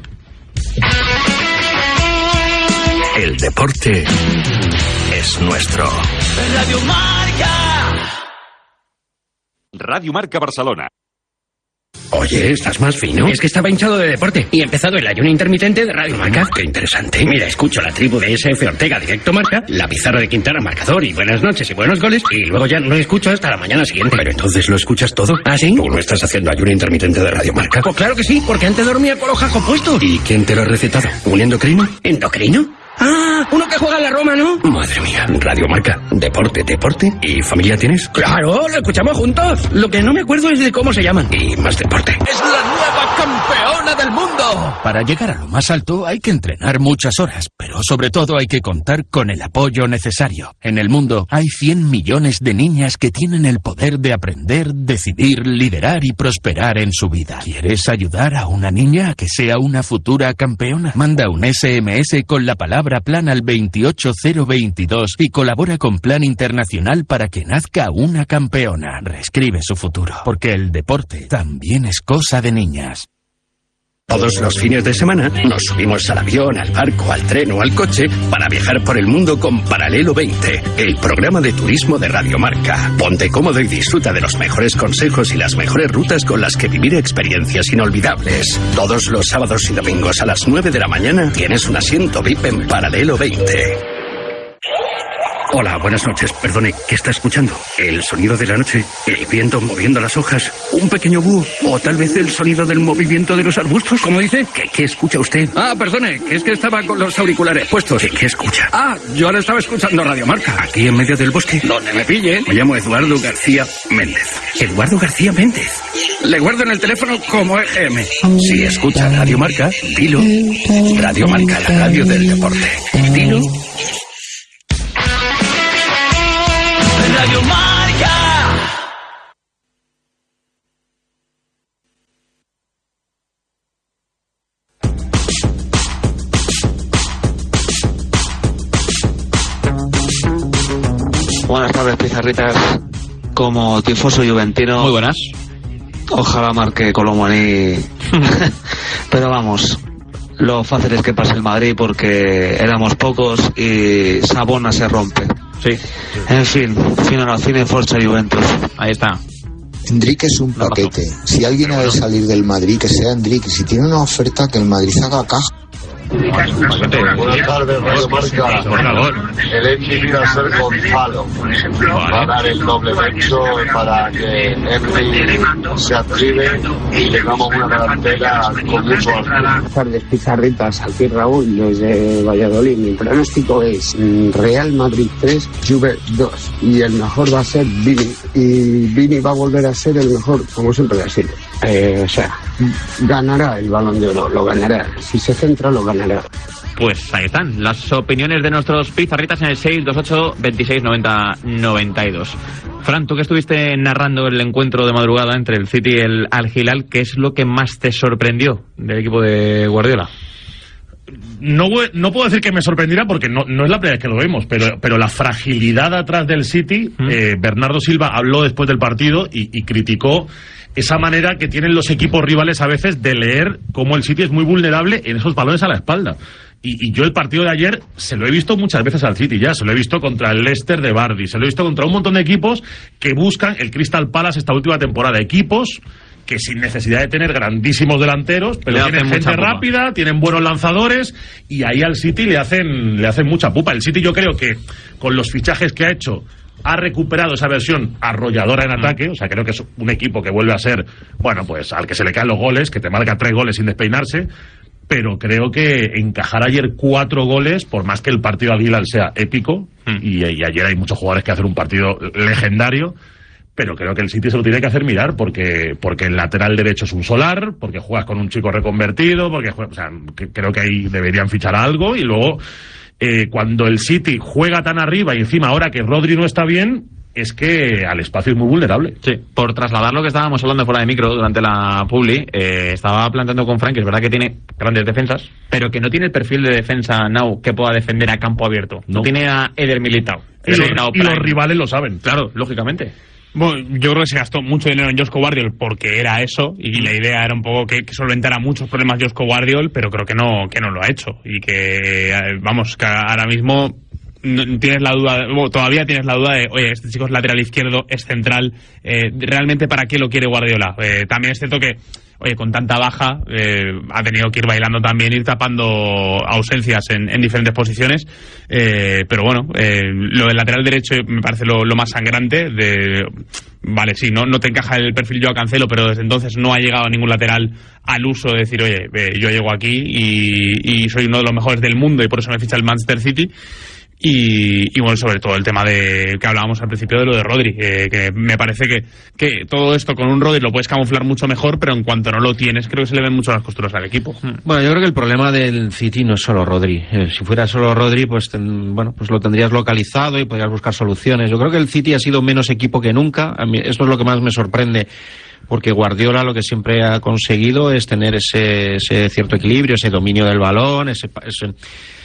El deporte es nuestro. Radio Marca. Radio Marca Barcelona. Oye, ¿estás más fino? Es que estaba hinchado de deporte y he empezado el ayuno intermitente de Radio Marca. Qué interesante. Mira, escucho la tribu de S F Ortega Directo Marca, la pizarra de Quintana Marcador y buenas noches y buenos goles, y luego ya no lo escucho hasta la mañana siguiente. Pero entonces lo escuchas todo. ¿Ah, sí? ¿Tú no estás haciendo ayuno intermitente de Radio Marca? Pues claro que sí, porque antes dormía con los jacos puestos. ¿Y quién te lo ha recetado? ¿Un endocrino? ¿Endocrino? Ah, uno que juega en la Roma, ¿no? Madre mía, Radio Marca, deporte, deporte. ¿Y familia tienes? Claro, lo escuchamos juntos. Lo que no me acuerdo es de cómo se llaman. Y más deporte. Es la nueva campeona del mundo. Para llegar a lo más alto hay que entrenar muchas horas, pero sobre todo hay que contar con el apoyo necesario. En el mundo hay cien millones de niñas que tienen el poder de aprender, decidir, liderar y prosperar en su vida. ¿Quieres ayudar a una niña a que sea una futura campeona? Manda un ese eme ese con la palabra plan al veintiocho cero veintidós y colabora con Plan Internacional para que nazca una campeona. Reescribe su futuro, porque el deporte también es cosa de niñas. Todos los fines de semana nos subimos al avión, al barco, al tren o al coche para viajar por el mundo con Paralelo veinte, el programa de turismo de Radio Marca. Ponte cómodo y disfruta de los mejores consejos y las mejores rutas con las que vivir experiencias inolvidables. Todos los sábados y domingos a las nueve de la mañana tienes un asiento V I P en Paralelo veinte. Hola, buenas noches. Perdone, ¿qué está escuchando? ¿El sonido de la noche? ¿El viento moviendo las hojas? ¿Un pequeño búho? ¿O tal vez el sonido del movimiento de los arbustos? ¿Cómo dice? ¿Qué, qué escucha usted? Ah, perdone, que es que estaba con los auriculares puestos. ¿Qué, qué escucha? Ah, yo ahora estaba escuchando Radio Marca. Aquí en medio del bosque. Donde me pille. Me llamo Eduardo García Méndez. Eduardo García Méndez. Le guardo en el teléfono como E G M. Si escucha Radio Marca, dilo. Radio Marca, la radio del deporte. Dilo. Radio Marca. Buenas tardes, pizarritas. Como tifoso juventino, muy buenas. Ojalá marque Colomani. Pero vamos, lo fácil es que pase el Madrid porque éramos pocos y Sabona se rompe. Sí. En fin, fino al cine, Forza Juventus. Ahí está. Endrick es un paquete. Si alguien ha de salir del Madrid, que sea Endrick. Si tiene una oferta, que el Madrid haga caja. Buenas tardes, Radio Marca. El Elche viene a ser Gonzalo. Va a dar el doble pecho para que Henry se active y tengamos una delantera con mucho arte. Buenas tardes, pizarritas. Aquí Raúl, desde Valladolid. Mi pronóstico es Real Madrid tres, Juve dos. Y el mejor va a ser Vini. Y Vini va a volver a ser el mejor, como siempre ha sido. Eh, o sea, ganará el Balón de Oro, lo ganará. Si se centra, lo ganará. Pues ahí están las opiniones de nuestros pizarritas en el seis dos ocho, veintiséis, noventa, noventa y dos. Fran, tú que estuviste narrando el encuentro de madrugada entre el City y el Al Hilal, ¿qué es lo que más te sorprendió del equipo de Guardiola? No, no puedo decir que me sorprendiera porque no, no es la primera vez que lo vemos, pero, pero la fragilidad atrás del City, ¿Mm? eh, Bernardo Silva habló después del partido y, y criticó esa manera que tienen los equipos rivales a veces de leer cómo el City es muy vulnerable en esos balones a la espalda. Y, y yo el partido de ayer se lo he visto muchas veces al City ya, se lo he visto contra el Leicester de Vardy, se lo he visto contra un montón de equipos que buscan el Crystal Palace esta última temporada, equipos que sin necesidad de tener grandísimos delanteros, pero le tienen gente rápida, tienen buenos lanzadores y ahí al City le hacen, le hacen mucha pupa. El City yo creo que con los fichajes que ha hecho ha recuperado esa versión arrolladora en ataque, o sea, creo que es un equipo que vuelve a ser, bueno, pues al que se le caen los goles, que te marca tres goles sin despeinarse, pero creo que encajar ayer cuatro goles, por más que el partido al Hilal sea épico, mm. y, y ayer hay muchos jugadores que hacen un partido legendario, pero creo que el City se lo tiene que hacer mirar, porque porque el lateral derecho es un solar, porque juegas con un chico reconvertido, porque juegas, o sea, que, creo que ahí deberían fichar algo, y luego eh, cuando el City juega tan arriba y encima ahora que Rodri no está bien, es que al espacio es muy vulnerable. Sí, por trasladar lo que estábamos hablando fuera de micro durante la publi, eh, estaba planteando con Frank que es verdad que tiene grandes defensas, pero que no tiene el perfil de defensa now que pueda defender a campo abierto. No, no tiene a Eder Militao. Y, los, y los rivales lo saben. Claro, lógicamente. Bueno, yo creo que se gastó mucho dinero en Josko Guardiol porque era eso y la idea era un poco que, que solventara muchos problemas Josko Guardiol, pero creo que no que no lo ha hecho y que, vamos, que ahora mismo tienes la duda, bueno, todavía tienes la duda de, oye, este chico es lateral izquierdo, es central, eh, ¿realmente para qué lo quiere Guardiola? Eh, también es cierto que, oye, con tanta baja, eh, ha tenido que ir bailando también, ir tapando ausencias en, en diferentes posiciones, eh, pero bueno, eh, lo del lateral derecho me parece lo, lo más sangrante, de, vale, sí, no, no te encaja el perfil Joao Cancelo, pero desde entonces no ha llegado ningún lateral al uso de decir, oye, eh, yo llego aquí y, y soy uno de los mejores del mundo y por eso me ficha el Manchester City. Y, y bueno, sobre todo el tema de que hablábamos al principio de lo de Rodri, eh, que me parece que, que todo esto con un Rodri lo puedes camuflar mucho mejor, pero en cuanto no lo tienes, creo que se le ven mucho las costuras al equipo. Bueno, yo creo que el problema del City no es solo Rodri. Eh, si fuera solo Rodri, pues ten, bueno, pues lo tendrías localizado y podrías buscar soluciones. Yo creo que el City ha sido menos equipo que nunca. A mí, esto es lo que más me sorprende, porque Guardiola lo que siempre ha conseguido es tener ese, ese cierto equilibrio, ese dominio del balón, ese, ese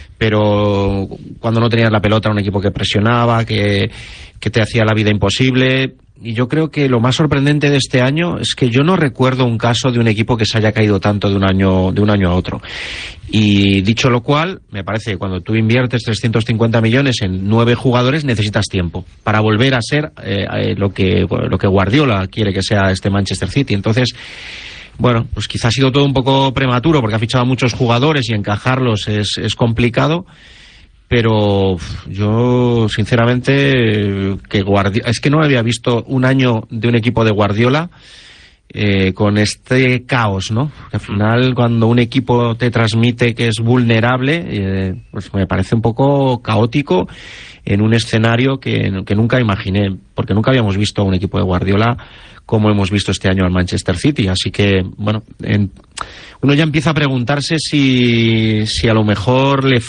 pero cuando no tenías la pelota, un equipo que presionaba, que, que te hacía la vida imposible. Y yo creo que lo más sorprendente de este año es que yo no recuerdo un caso de un equipo que se haya caído tanto de un año, de un año a otro. Y dicho lo cual, me parece que cuando tú inviertes trescientos cincuenta millones en nueve jugadores, necesitas tiempo para volver a ser eh, lo que, lo que Guardiola quiere que sea este Manchester City. Entonces, bueno, pues quizá ha sido todo un poco prematuro porque ha fichado a muchos jugadores y encajarlos es, es complicado, pero yo sinceramente que Guardiola, es que no había visto un año de un equipo de Guardiola eh, con este caos, ¿no? Que al final cuando un equipo te transmite que es vulnerable, eh, pues me parece un poco caótico en un escenario que, que nunca imaginé, porque nunca habíamos visto a un equipo de Guardiola como hemos visto este año al Manchester City. Así que, bueno, en, uno ya empieza a preguntarse si, si a lo mejor le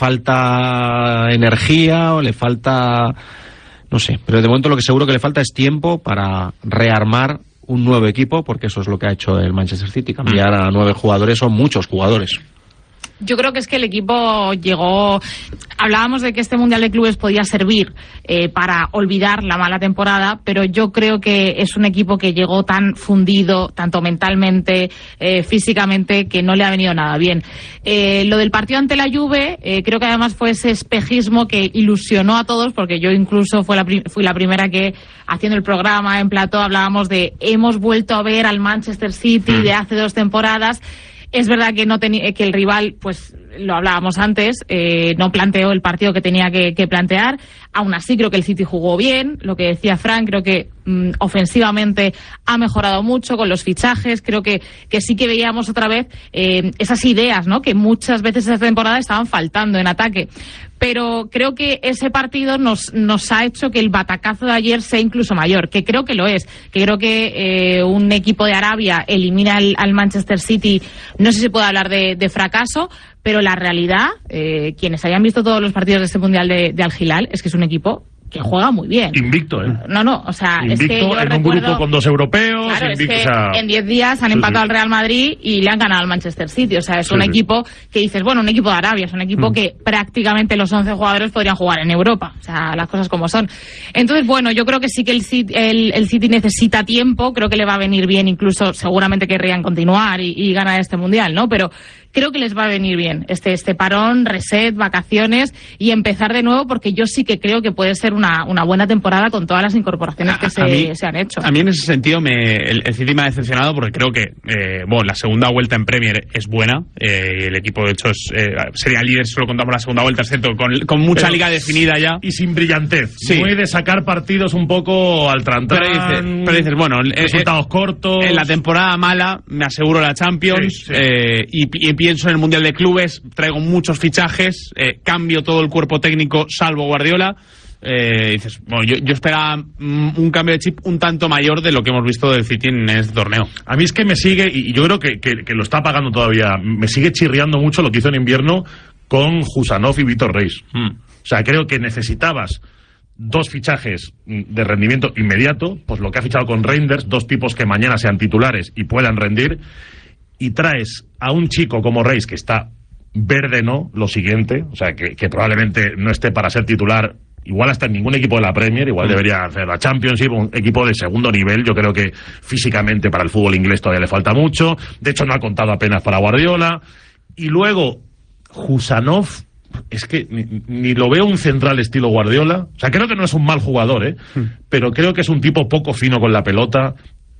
falta energía o le falta, no sé, pero de momento lo que seguro que le falta es tiempo para rearmar un nuevo equipo, porque eso es lo que ha hecho el Manchester City, cambiar a nueve jugadores, son muchos jugadores. Yo creo que es que el equipo llegó... Hablábamos de que este Mundial de Clubes podía servir eh, para olvidar la mala temporada, pero yo creo que es un equipo que llegó tan fundido, tanto mentalmente, eh, físicamente, que no le ha venido nada bien. Eh, lo del partido ante la Juve, eh, creo que además fue ese espejismo que ilusionó a todos, porque yo incluso fue la fui la primera que, haciendo el programa en plató, hablábamos de hemos vuelto a ver al Manchester City mm. de hace dos temporadas. Es verdad que no tenía, que el rival, pues lo hablábamos antes, eh, no planteó el partido que tenía que, que plantear. Aún así creo que el City jugó bien, lo que decía Fran, creo que mmm, ofensivamente ha mejorado mucho con los fichajes. Creo que, que sí que veíamos otra vez eh, esas ideas, ¿no?, que muchas veces esta temporada estaban faltando en ataque. Pero creo que ese partido nos, nos ha hecho que el batacazo de ayer sea incluso mayor, que creo que lo es, que creo que eh, un equipo de Arabia elimina al, al Manchester City. No sé si se puede hablar de, de fracaso, pero la realidad, eh, quienes hayan visto todos los partidos de este Mundial de, de Al Hilal, es que es un equipo que juega muy bien. Invicto, ¿eh? No, no, o sea, invicto, es que yo en recuerdo, un grupo con dos europeos. Claro, invicto, es que o sea, en diez días han sí, empatado sí. al Real Madrid y le han ganado al Manchester City. O sea, es Sí, un sí. equipo que dices, bueno, un equipo de Arabia, es un equipo Mm. que prácticamente los once jugadores podrían jugar en Europa. O sea, las cosas como son. Entonces, bueno, yo creo que sí que el City, el, el City necesita tiempo, creo que le va a venir bien, incluso seguramente querrían continuar y, y ganar este Mundial, ¿no? Pero creo que les va a venir bien este este parón, reset, vacaciones y empezar de nuevo, porque yo sí que creo que puede ser una, una buena temporada con todas las incorporaciones que A- se, a mí- se han hecho. A mí en ese sentido me, el, el City me ha decepcionado porque creo que eh, bueno, la segunda vuelta en Premier es buena. Eh, el equipo de hecho es, eh, sería líder si solo contamos la segunda vuelta, es cierto, con, con mucha Pero- liga definida ya. Y sin brillantez. Sí. Muy de sacar partidos un poco al trantán. Pero dices, pero dices, bueno, eh, resultados eh, cortos. En la temporada mala me aseguro la Champions. Sí, sí. Eh, y, y pienso en el Mundial de Clubes, traigo muchos fichajes, eh, cambio todo el cuerpo técnico salvo Guardiola. Eh, dices, bueno, yo, yo esperaba mm, un cambio de chip un tanto mayor de lo que hemos visto del City en este torneo. A mí es que me sigue, y yo creo que, que, que lo está pagando todavía, me sigue chirriando mucho lo que hizo en invierno con Husanov y Víctor Reis. Mm. O sea, creo que necesitabas dos fichajes de rendimiento inmediato, pues lo que ha fichado con Reinders, dos tipos que mañana sean titulares y puedan rendir, y traes a un chico como Reis, que está verde, ¿no? Lo siguiente, o sea, que, que probablemente no esté para ser titular, igual hasta en ningún equipo de la Premier, igual Mm. debería hacer la Championship, un equipo de segundo nivel. Yo creo que físicamente para el fútbol inglés todavía le falta mucho, de hecho no ha contado apenas para Guardiola. Y luego, Husanov, es que ni, ni lo veo un central estilo Guardiola. O sea, creo que no es un mal jugador, ¿eh? Mm. Pero creo que es un tipo poco fino con la pelota,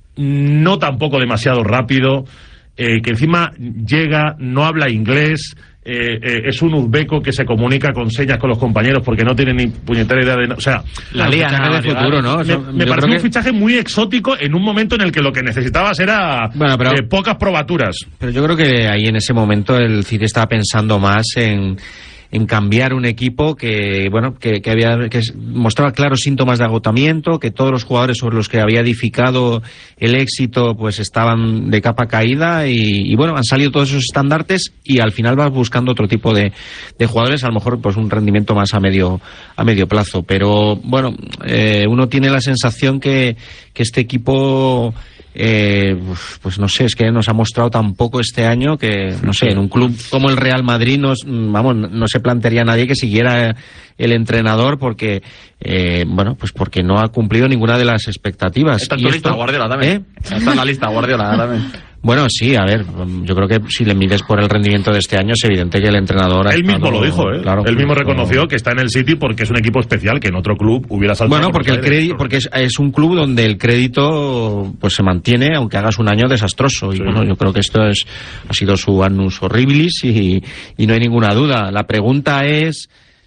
no tampoco demasiado rápido, eh, que encima llega, no habla inglés, eh, eh, es un uzbeco que se comunica con señas con los compañeros porque no tiene ni puñetera idea de... O sea, La lía de futuro, ¿no? me, Eso, me yo parece creo un que- fichaje muy exótico en un momento en el que lo que necesitabas era Bueno, pero- eh, pocas probaturas. Pero yo creo que ahí en ese momento el City estaba pensando más en, en cambiar un equipo que, bueno, que, que había que mostraba claros síntomas de agotamiento, que todos los jugadores sobre los que había edificado el éxito pues estaban de capa caída y, y bueno, han salido todos esos estandartes y al final vas buscando otro tipo de, de jugadores, a lo mejor pues un rendimiento más a medio a medio plazo. Pero bueno, eh, uno tiene la sensación que, que este equipo Eh, pues no sé, es que nos ha mostrado tan poco este año que, no sé, en un club como el Real Madrid nos, vamos, no se plantearía nadie que siguiera el entrenador porque, eh, bueno, pues porque no ha cumplido ninguna de las expectativas. Está en Y tu esto- lista, Guardiola también. ¿Eh? Está en la lista, Guardiola también. Bueno, sí, a ver, yo creo que si le mides por el rendimiento de este año es evidente que el entrenador ha Él mismo estado- lo dijo, ¿eh? Claro, Él mismo claro. reconoció que está en el City porque es un equipo especial que en otro club hubiera saltado. Bueno, por porque los el aires. crédito, porque es, es un club donde el crédito pues se mantiene aunque hagas un año desastroso y Sí. bueno, yo creo que esto es ha sido su annus horribilis y, y no hay ninguna duda. La pregunta es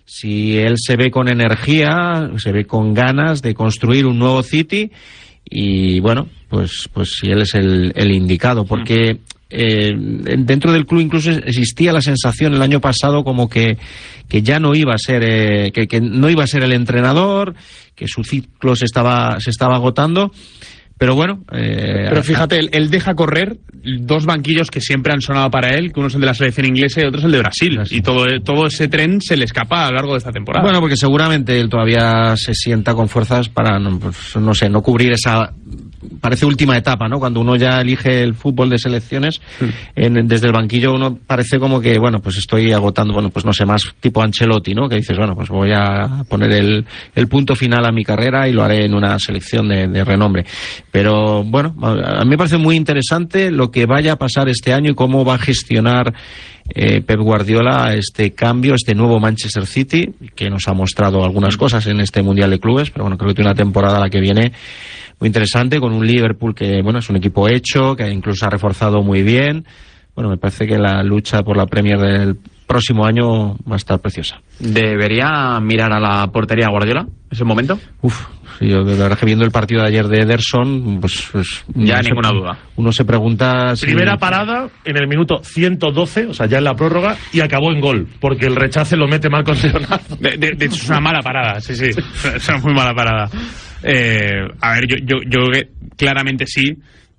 si él se ve con energía, se ve con ganas de construir un nuevo City y bueno, pues pues si él es el, el indicado, porque eh, dentro del club incluso existía la sensación el año pasado como que, que ya no iba a ser eh, que, que no iba a ser el entrenador, que su ciclo se estaba se estaba agotando. Pero bueno... Eh, Pero fíjate, él, él deja correr dos banquillos que siempre han sonado para él, que uno es el de la selección inglesa y otro es el de Brasil. Y todo, todo ese tren se le escapa a lo largo de esta temporada. Bueno, porque seguramente él todavía se sienta con fuerzas para, no, pues, no sé, no cubrir esa... Parece última etapa, ¿no? Cuando uno ya elige el fútbol de selecciones, mm. en, desde el banquillo uno parece como que, bueno, pues estoy agotando, bueno, pues no sé, más tipo Ancelotti, ¿no? Que dices, bueno, pues voy a poner el, el punto final a mi carrera y lo haré en una selección de, de renombre. Pero, bueno, a mí me parece muy interesante lo que vaya a pasar este año y cómo va a gestionar eh, Pep Guardiola este cambio, este nuevo Manchester City, que nos ha mostrado algunas cosas en este Mundial de Clubes, pero bueno, creo que tiene una temporada la que viene muy interesante, con un Liverpool que, bueno, es un equipo hecho, que incluso ha reforzado muy bien. Bueno, me parece que la lucha por la Premier del próximo año va a estar preciosa. ¿Debería mirar a la portería Guardiola? ¿Es el momento? Uf, sí, yo de verdad que viendo el partido de ayer de Ederson, pues... pues ya ninguna se, duda. Uno se pregunta si... Primera parada en el minuto ciento doce, o sea, ya en la prórroga, y acabó en gol, porque el rechace lo mete mal con Leonardo. De, de, de hecho, es una mala parada, sí, sí, es una muy mala parada. Eh, a ver, yo, yo, yo claramente sí.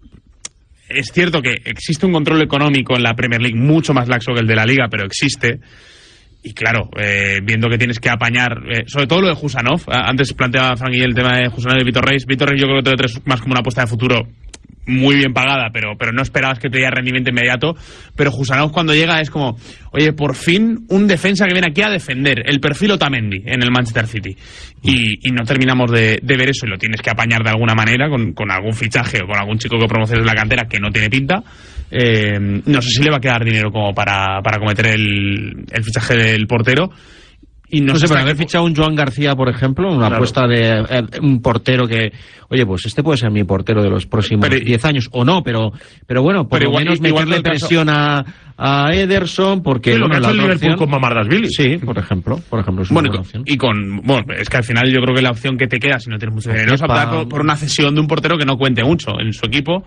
Es cierto que existe un control económico en la Premier League mucho más laxo que el de la Liga, pero existe. Y claro, eh, viendo que tienes que apañar, eh, sobre todo lo de Husanov. Antes planteaba Frank el tema de Husanov y Vitor Reis. Vitor Reis yo creo que te es más como una apuesta de futuro muy bien pagada, pero, pero no esperabas que te diera rendimiento inmediato. Pero Husanov cuando llega es como, oye, por fin un defensa que viene aquí a defender, el perfil Otamendi en el Manchester City. Y, y no terminamos de, de ver eso, y lo tienes que apañar de alguna manera con, con algún fichaje o con algún chico que promociones en la cantera que no tiene pinta. Eh, no sé si le va a quedar dinero como para, para cometer el, el fichaje del portero. Y no, no sé, sé pero haber fichado un Joan García, por ejemplo, una claro. apuesta de eh, un portero que, oye, pues este puede ser mi portero de los próximos diez años, o no, pero pero bueno, por pero lo igual, menos meterle presión a, a Ederson, porque... Sí, lo que ha hecho el Liverpool opción, con Mamardashvili. Sí, por ejemplo, por ejemplo, es una bueno, buena opción. Y con, bueno, es que al final yo creo que la opción que te queda, si no tienes mucho dinero, es optar por, por una cesión de un portero que no cuente mucho en su equipo,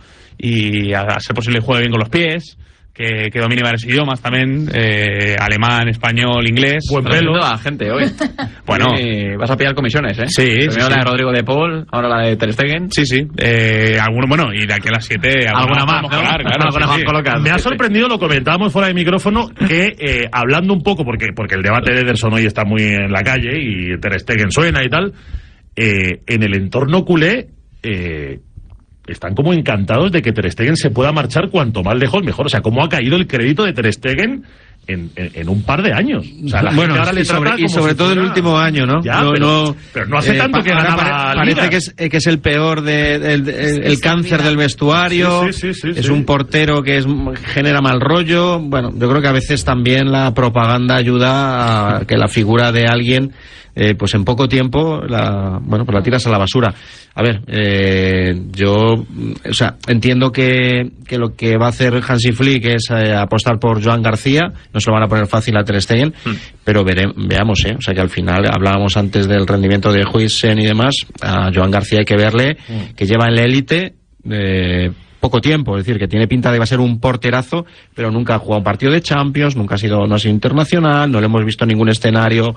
y a, a ser posible juegue bien con los pies, que, que domine varios idiomas también, eh, alemán, español, inglés. Buen pelo a la gente hoy. Bueno, y vas a pillar comisiones, ¿eh? Sí, primero sí, la sí. de Rodrigo de Paul, ahora la de Ter Stegen. Sí, sí. Eh, alguno, bueno, y de aquí a las siete alguna, alguna más, ¿no? Colar, claro, alguna sí, más sí. colocar. Me ha sorprendido, lo comentábamos fuera de micrófono, que eh, hablando un poco, porque, porque el debate de Ederson hoy está muy en la calle y Ter Stegen suena y tal, eh, en el entorno culé... Eh, están como encantados de que Ter Stegen se pueda marchar cuanto más lejos mejor. O sea, cómo ha caído el crédito de Ter Stegen en, en, en un par de años. O sea, la bueno, gente ahora y le sobre, trata y como sobre si todo fuera... el último año, ¿no? Ya, no, pero, no, pero no hace eh, tanto que ganaba pare, Parece que es, que es el peor de, de, de, el, el cáncer del vestuario. Sí, sí, sí, sí, es sí. un portero que es genera mal rollo. Bueno, yo creo que a veces también la propaganda ayuda a que la figura de alguien... Eh, pues en poco tiempo la, bueno, pues la tiras a la basura. A ver, eh, yo o sea, entiendo que, que lo que va a hacer Hansi Flick es eh, apostar por Joan García, no se lo van a poner fácil a Ter Stegen, mm. pero vere, veamos, eh, o sea que al final hablábamos antes del rendimiento de Huijsen y demás, a Joan García hay que verle mm. que lleva en la élite eh, poco tiempo, es decir, que tiene pinta de que va a ser un porterazo, pero nunca ha jugado un partido de Champions, nunca ha sido, no ha sido internacional, no le hemos visto ningún escenario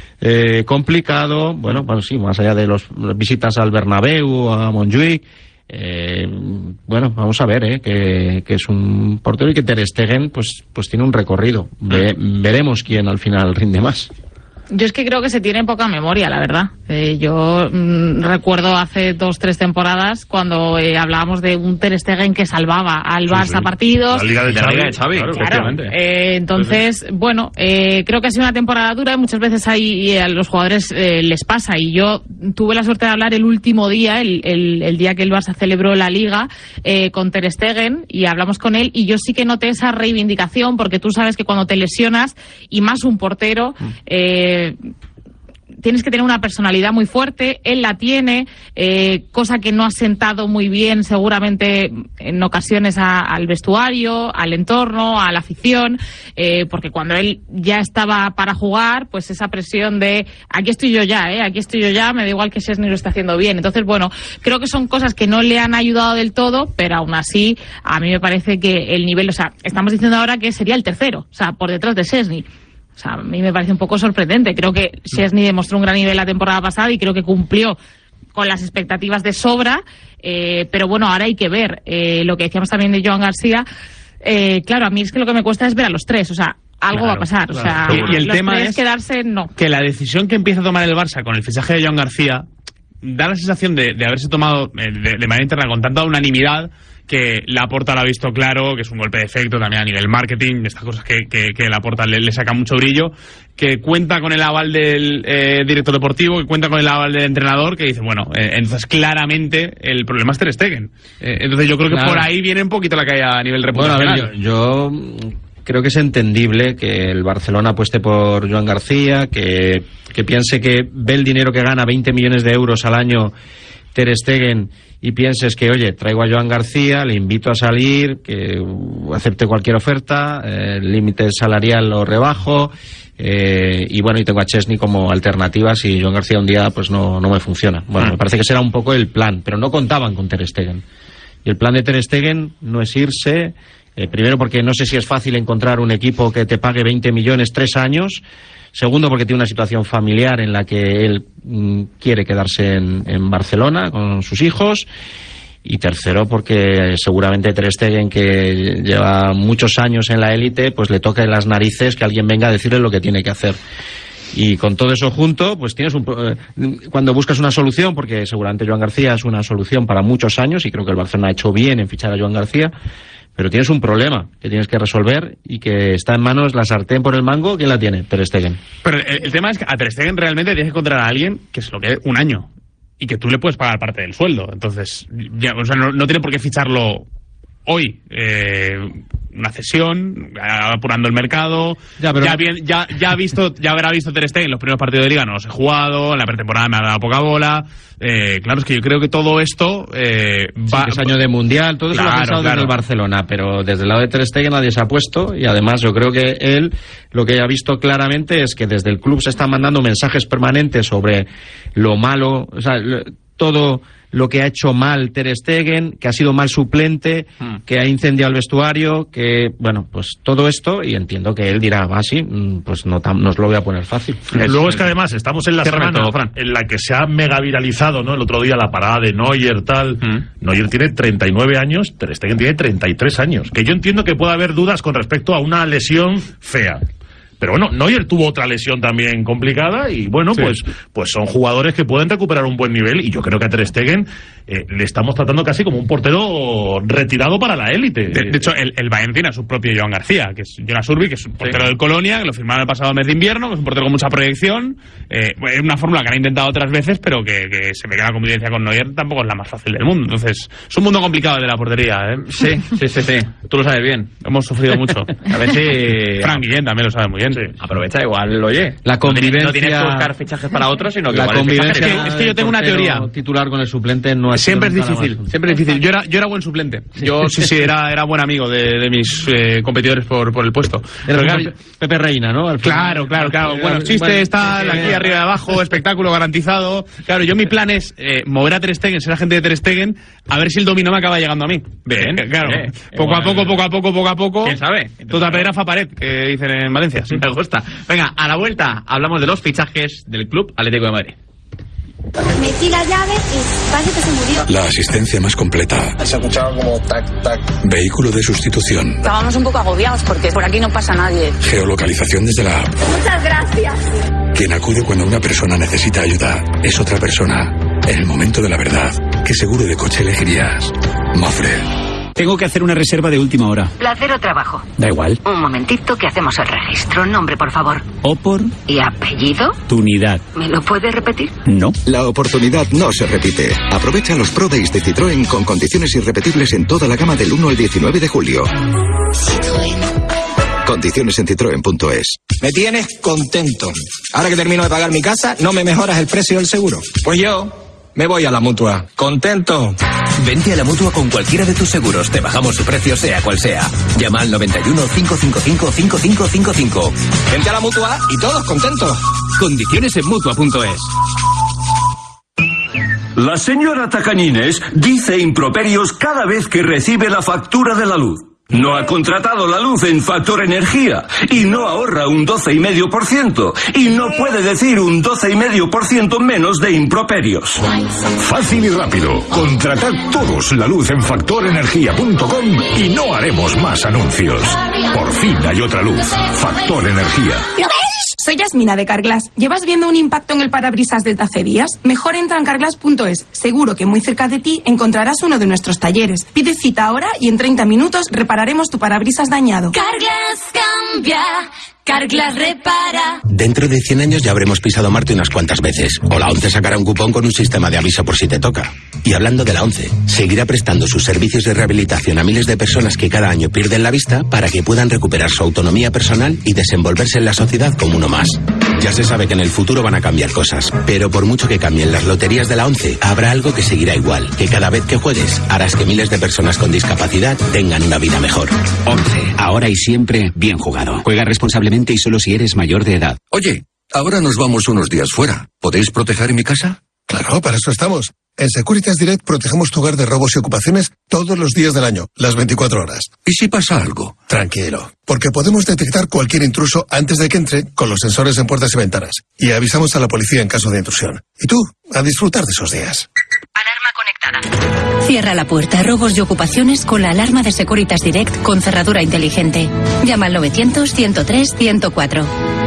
Eh, complicado, bueno, bueno, sí, más allá de los visitas al Bernabéu, a Montjuic, eh, bueno, vamos a ver, eh, que, que es un portero y que Ter Stegen, pues, pues tiene un recorrido. Ve, veremos quién al final rinde más. Yo es que creo que se tiene poca memoria, la verdad. Eh, yo mmm, recuerdo hace dos, tres temporadas cuando eh, hablábamos de un Ter Stegen que salvaba al sí, Barça sí. partidos. La Liga de Xavi. La Liga de Xavi, claro, claro. Eh, entonces, sí, sí. bueno, eh, creo que ha sido una temporada dura y muchas veces ahí a los jugadores eh, les pasa. Y yo tuve la suerte de hablar el último día, el, el, el día que el Barça celebró la Liga, eh, con Ter Stegen, y hablamos con él, y yo sí que noté esa reivindicación, porque tú sabes que cuando te lesionas, y más un portero, eh, tienes que tener una personalidad muy fuerte, él la tiene, eh, cosa que no ha sentado muy bien seguramente en ocasiones a, al vestuario, al entorno, a la afición, eh, porque cuando él ya estaba para jugar, pues esa presión de aquí estoy yo ya, eh, aquí estoy yo ya, me da igual que Szczęsny lo está haciendo bien. Entonces, bueno, creo que son cosas que no le han ayudado del todo, pero aún así a mí me parece que el nivel, o sea, estamos diciendo ahora que sería el tercero, o sea, por detrás de Szczęsny. O sea, a mí me parece un poco sorprendente. Creo que Szczęsny demostró un gran nivel la temporada pasada y creo que cumplió con las expectativas de sobra, eh, pero bueno, ahora hay que ver eh, lo que decíamos también de Joan García. Eh, claro, a mí es que lo que me cuesta es ver a los tres, o sea, algo claro, va a pasar. Claro, o sea, y, y el los tema tres es quedarse, no. Que la decisión que empieza a tomar el Barça con el fichaje de Joan García da la sensación de, de haberse tomado de, de manera interna con tanta unanimidad, que Laporta lo ha visto claro, que es un golpe de efecto también a nivel marketing, estas cosas que, que, que Laporta le, le saca mucho brillo, que cuenta con el aval del eh, director deportivo, que cuenta con el aval del entrenador, que dice, bueno, eh, entonces claramente el problema es Ter Stegen. Eh, entonces yo creo que claro, por ahí viene un poquito la caída a nivel reputacional. Bueno, a ver, yo, yo creo que es entendible que el Barcelona apueste por Joan García, que, que piense que ve el dinero que gana, veinte millones de euros al año Ter Stegen, y pienses que, oye, traigo a Joan García, le invito a salir, que acepte cualquier oferta, eh, el límite salarial lo rebajo, eh, y bueno, y tengo a Szczęsny como alternativa si Joan García un día pues no, no me funciona. Bueno, mm. me parece que será un poco el plan, pero no contaban con Ter Stegen. Y el plan de Ter Stegen no es irse, eh, primero porque no sé si es fácil encontrar un equipo que te pague veinte millones tres años. Segundo, porque tiene una situación familiar en la que él mm, quiere quedarse en, en Barcelona con sus hijos. Y tercero, porque seguramente Ter Stegen, que lleva muchos años en la élite, pues le toca en las narices que alguien venga a decirle lo que tiene que hacer. Y con todo eso junto, pues tienes un... Cuando buscas una solución, porque seguramente Joan García es una solución para muchos años, y creo que el Barcelona ha hecho bien en fichar a Joan García, pero tienes un problema que tienes que resolver y que está en manos la sartén por el mango. ¿Quién la tiene? Ter Stegen. Pero el, el tema es que a Ter Stegen realmente tienes que encontrar a alguien que se lo quede un año y que tú le puedes pagar parte del sueldo. Entonces, ya, o sea, no, no tiene por qué ficharlo hoy. Eh, una cesión, apurando el mercado. Ya, pero... ya, bien, ya, ya, ha visto, ya habrá visto Ter Stegen en los primeros partidos de Liga, no los he jugado, en la pretemporada me ha dado poca bola. Eh, claro, es que yo creo que todo esto eh, va... Sí, que es año de Mundial, todo eso claro, lo ha pensado claro. desde el Barcelona, pero desde el lado de Ter Stegen nadie se ha puesto, y además yo creo que él lo que ha visto claramente es que desde el club se están mandando mensajes permanentes sobre lo malo, o sea, todo lo que ha hecho mal Ter Stegen, que ha sido mal suplente, hmm. que ha incendiado el vestuario, que, bueno, pues todo esto, y entiendo que él dirá, ah, sí, pues no, no os lo voy a poner fácil. Luego es que además estamos en la semana todo, en la que se ha mega viralizado, ¿no? El otro día la parada de Neuer, tal. Hmm. Neuer tiene treinta y nueve años, Ter Stegen tiene treinta y tres años. Que yo entiendo que puede haber dudas con respecto a una lesión fea. Pero bueno, Neuer tuvo otra lesión también complicada y bueno, sí. pues pues son jugadores que pueden recuperar un buen nivel, y yo creo que a Ter Stegen eh, le estamos tratando casi como un portero retirado para la élite. De, de hecho, el, el Bayern tiene a su propio Joan García, que es Jonas Urbi, que es un portero sí. del Colonia, que lo firmaron el pasado mes de invierno, que es un portero con mucha proyección. Eh, es una fórmula que han intentado otras veces, pero que, que se ve que la convivencia con Neuer tampoco es la más fácil del mundo. Entonces, es un mundo complicado el de la portería, ¿eh? Sí, sí, sí, sí. Tú lo sabes bien. Hemos sufrido mucho. A ver si... Frank Guillén también lo sabe muy bien. Sí. Aprovecha igual, oye. La convivencia... No tienes que buscar fichajes para otros, sino que la igual convivencia... Es que, es que yo tengo una teoría. Titular con el suplente no es... Siempre es difícil, siempre es difícil. Yo era, yo era buen suplente. Yo sí, sí, era, era buen amigo de, de mis eh, competidores por, por el puesto. Pero claro, Pepe Reina, ¿no? Al claro, claro, claro. Bueno, existe, bueno, está aquí arriba y abajo, espectáculo garantizado. Claro, yo mi plan es eh, mover a Ter Stegen, ser agente de Ter Stegen, a ver si el dominó me acaba llegando a mí. Bien, claro. Bien. Poco a poco, poco a poco, poco a poco. ¿Quién sabe? Toda pedra fa pared, que dicen en Valencia. Sí, me gusta. Venga, a la vuelta hablamos de los fichajes del Club Atlético de Madrid. Metí la llave y parece que se murió. La asistencia más completa. Se escuchaba como tac, tac. Vehículo de sustitución. Estábamos un poco agobiados porque por aquí no pasa nadie. Geolocalización desde la app. Muchas gracias. Quien acude cuando una persona necesita ayuda es otra persona. En el momento de la verdad, ¿qué seguro de coche elegirías? Mafre. Tengo que hacer una reserva de última hora. ¿Placer o trabajo? Da igual. Un momentito que hacemos el registro. Nombre, por favor. Opor. ¿Y apellido? Tunidad. ¿Me lo puede repetir? No. La oportunidad no se repite. Aprovecha los Pro Days de Citroën con condiciones irrepetibles en toda la gama del uno al diecinueve de julio. Condiciones en citroen punto es. Me tienes contento. Ahora que termino de pagar mi casa, ¿no me mejoras el precio del seguro? Pues yo me voy a la Mutua. ¡Contento! Vente a la Mutua con cualquiera de tus seguros. Te bajamos su precio, sea cual sea. Llama al noventa y uno, cinco cinco cinco, cinco cinco cinco cinco. Vente a la Mutua y todos contentos. Condiciones en mutua punto es. La señora Tacañines dice improperios cada vez que recibe la factura de la luz. No ha contratado la luz en Factor Energía y no ahorra un doce coma cinco por ciento y no puede decir un doce coma cinco por ciento menos de improperios. Fácil y rápido. Contratad todos la luz en factor energía punto com y no haremos más anuncios. Por fin hay otra luz. Factor Energía. ¿Lo ves? Soy Yasmina de Carglass. ¿Llevas viendo un impacto en el parabrisas desde hace días? Mejor entra en carglass punto es. Seguro que muy cerca de ti encontrarás uno de nuestros talleres. Pide cita ahora y en treinta minutos repararemos tu parabrisas dañado. Carglass cambia, Carglass repara. Dentro de cien años ya habremos pisado Marte unas cuantas veces. O la ONCE sacará un cupón con un sistema de aviso por si te toca. Y hablando de la ONCE, seguirá prestando sus servicios de rehabilitación a miles de personas que cada año pierden la vista para que puedan recuperar su autonomía personal y desenvolverse en la sociedad como uno más. Ya se sabe que en el futuro van a cambiar cosas, pero por mucho que cambien las loterías de la ONCE, habrá algo que seguirá igual, que cada vez que juegues harás que miles de personas con discapacidad tengan una vida mejor. ONCE, ahora y siempre bien jugado. Juega responsablemente y solo si eres mayor de edad. Oye, ahora nos vamos unos días fuera. ¿Podéis proteger mi casa? Claro, para eso estamos. En Securitas Direct protegemos tu hogar de robos y ocupaciones todos los días del año, las veinticuatro horas. ¿Y si pasa algo? Tranquilo, porque podemos detectar cualquier intruso antes de que entre con los sensores en puertas y ventanas. Y avisamos a la policía en caso de intrusión. Y tú, a disfrutar de esos días. Alarma conectada. Cierra la puerta a robos y ocupaciones con la alarma de Securitas Direct con cerradura inteligente. Llama al novecientos, ciento tres, ciento cuatro.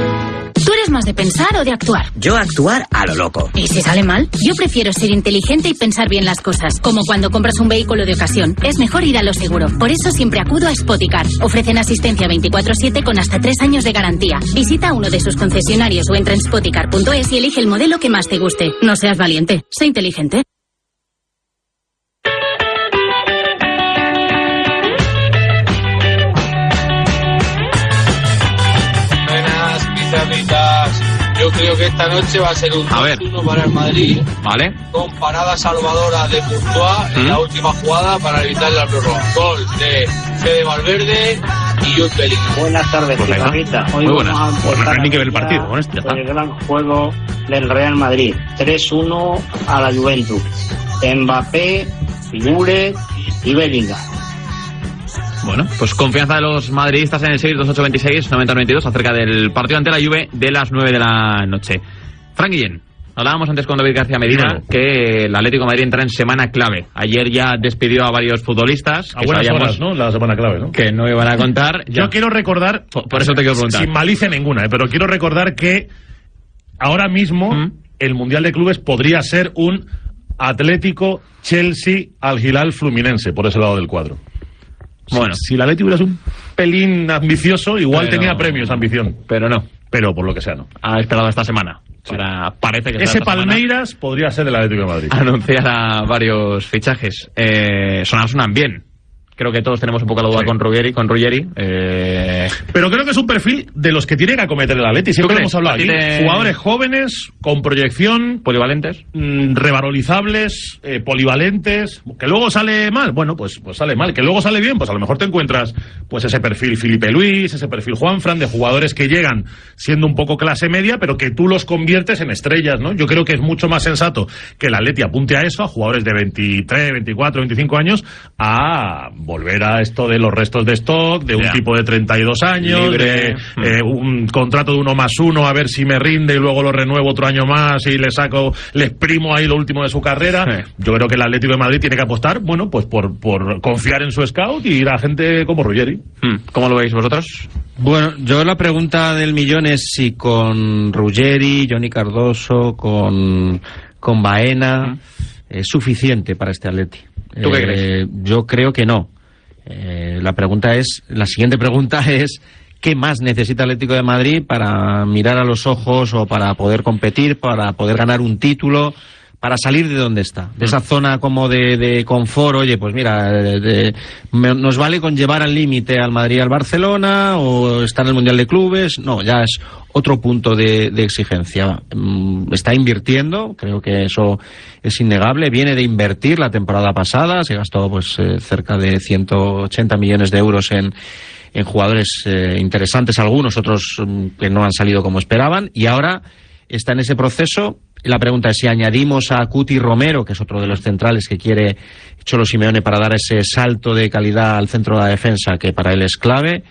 ¿Tú eres más de pensar o de actuar? Yo actuar a lo loco. ¿Y si sale mal? Yo prefiero ser inteligente y pensar bien las cosas. Como cuando compras un vehículo de ocasión. Es mejor ir a lo seguro. Por eso siempre acudo a Spoticar. Ofrecen asistencia veinticuatro siete con hasta tres años de garantía. Visita uno de sus concesionarios o entra en spoticar punto es y elige el modelo que más te guste. No seas valiente, sé inteligente. Yo creo que esta noche va a ser un dos uno para el Madrid. Vale. Con parada salvadora de Courtois en ¿Mm? la última jugada para evitar la prórroga. Gol de Fede Valverde y Jude Bellingham. Buenas tardes, pues Pizarrita. Hoy Muy vamos buenas. a Pues no hay ni que ver el partido con este. El gran juego del Real Madrid. tres uno a la Juventus. Mbappé, Figure y Bellingham. Bueno, pues confianza de los madridistas en el seis dos ocho veintiséis noventa noventa y dos acerca del partido ante la Juve de las nueve de la noche. Frank Guillén, hablábamos antes con David García Medina no. que el Atlético de Madrid entra en semana clave. Ayer ya despidió a varios futbolistas. A que buenas horas, ¿no? La semana clave, ¿no? Que no iban a contar. Yo quiero recordar... Por, por eso te quiero preguntar. Sin malicia ninguna, ¿eh? Pero quiero recordar que ahora mismo ¿Mm? el Mundial de Clubes podría ser un Atlético, Chelsea, Al Hilal, Fluminense, por ese lado del cuadro. Bueno, si, si el Atlético hubiera un pelín ambicioso, igual pero, tenía premios ambición. Pero no. Pero por lo que sea, no. Ha esperado esta semana. Sí. Para, parece que ese Palmeiras semana podría ser el Atlético de Madrid. Anunciará varios fichajes. Eh, sonan, sonan bien. Creo que todos tenemos un poco la duda sí. con Ruggeri, con Ruggeri. Eh... Pero creo que es un perfil de los que tiene que acometer el Atleti. Siempre hemos hablado aquí. De... Jugadores jóvenes, con proyección, polivalentes, mmm, revalorizables, eh, polivalentes. Que luego sale mal, bueno, pues, pues sale mal. Que luego sale bien, pues a lo mejor te encuentras pues ese perfil Felipe Luis, ese perfil Juanfran, de jugadores que llegan siendo un poco clase media, pero que tú los conviertes en estrellas, ¿no? Yo creo que es mucho más sensato que el Atleti apunte a eso, a jugadores de veintitrés, veinticuatro, veinticinco años, a volver a esto de los restos de stock, de un yeah. tipo de treinta y dos años, libre. de eh, un contrato de uno más uno, a ver si me rinde y luego lo renuevo otro año más y le saco, le exprimo ahí lo último de su carrera. Sí. Yo creo que el Atlético de Madrid tiene que apostar, bueno, pues por, por confiar en su scout y ir a gente como Ruggeri. ¿Cómo lo veis vosotros? Bueno, yo la pregunta del millón es si con Ruggeri, Johnny Cardoso, con, con Baena, ¿Mm? es suficiente para este Atleti. ¿Tú qué eh, crees? Yo creo que no. Eh, la pregunta es, la siguiente pregunta es, ¿qué más necesita el Atlético de Madrid para mirar a los ojos o para poder competir, para poder ganar un título, para salir de donde está, de esa zona como de, de confort. Oye, pues mira, de, de, me, nos vale con llevar al límite al Madrid y al Barcelona, o estar en el Mundial de Clubes. No, ya es otro punto de, de exigencia. Está invirtiendo, creo que eso es innegable. Viene de invertir la temporada pasada, se gastó pues eh, cerca de ciento ochenta millones de euros en, en jugadores eh, interesantes, algunos, otros que no han salido como esperaban, y ahora está en ese proceso. La pregunta es si añadimos a Cuti Romero, que es otro de los centrales que quiere Cholo Simeone para dar ese salto de calidad al centro de la defensa, que para él es clave.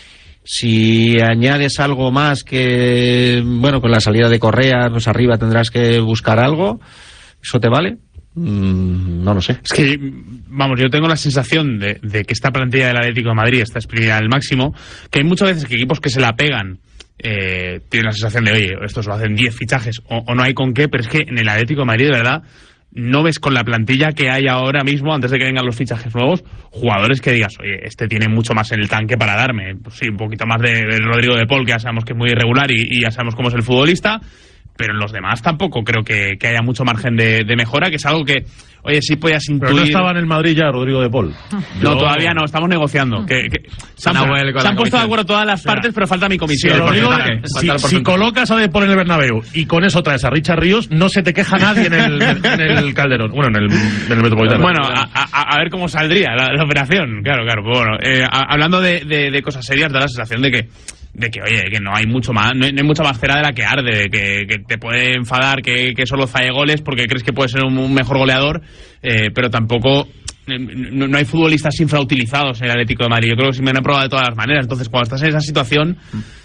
Si añades algo más, que bueno, con la salida de Correa, pues arriba tendrás que buscar algo, ¿eso te vale? Mm, no lo sé. Es que, vamos, yo tengo la sensación de, de que esta plantilla del Atlético de Madrid está exprimida al máximo, que hay muchas veces que equipos que se la pegan Eh, tiene la sensación de, oye, estos lo hacen diez fichajes o, o no hay con qué, pero es que en el Atlético de Madrid, de verdad, no ves con la plantilla que hay ahora mismo, antes de que vengan los fichajes nuevos, jugadores que digas, oye, este tiene mucho más en el tanque para darme. Pues sí, un poquito más de, de Rodrigo de Paul, que ya sabemos que es muy irregular y, y ya sabemos cómo es el futbolista, pero en los demás tampoco creo que, que haya mucho margen de, de mejora, que es algo que, oye, sí podías intuir. Pero no estaba en el Madrid ya Rodrigo de Paul. No, Yo... todavía no, estamos negociando. Que, que se han, se han puesto de acuerdo todas las partes, o sea, pero falta mi comisión. Si, Rodrigo, si, si colocas a De Paul en el Bernabéu y con eso traes a Richard Ríos, no se te queja nadie en el, en el Calderón. Bueno, en el, en el Metropolitano. Bueno, a, a, a ver cómo saldría la, la operación. Claro, claro. Pues bueno, eh, a, hablando de, de, de cosas serias, da la sensación de que de que, oye, que no hay mucho más, no hay, no hay mucha más cera de la que arde, de que, que te puede enfadar que, que solo falle goles porque crees que puede ser un, un mejor goleador, eh, pero tampoco, no, no hay futbolistas infrautilizados en el Atlético de Madrid. Yo creo que sí me han probado de todas las maneras. Entonces, cuando estás en esa situación,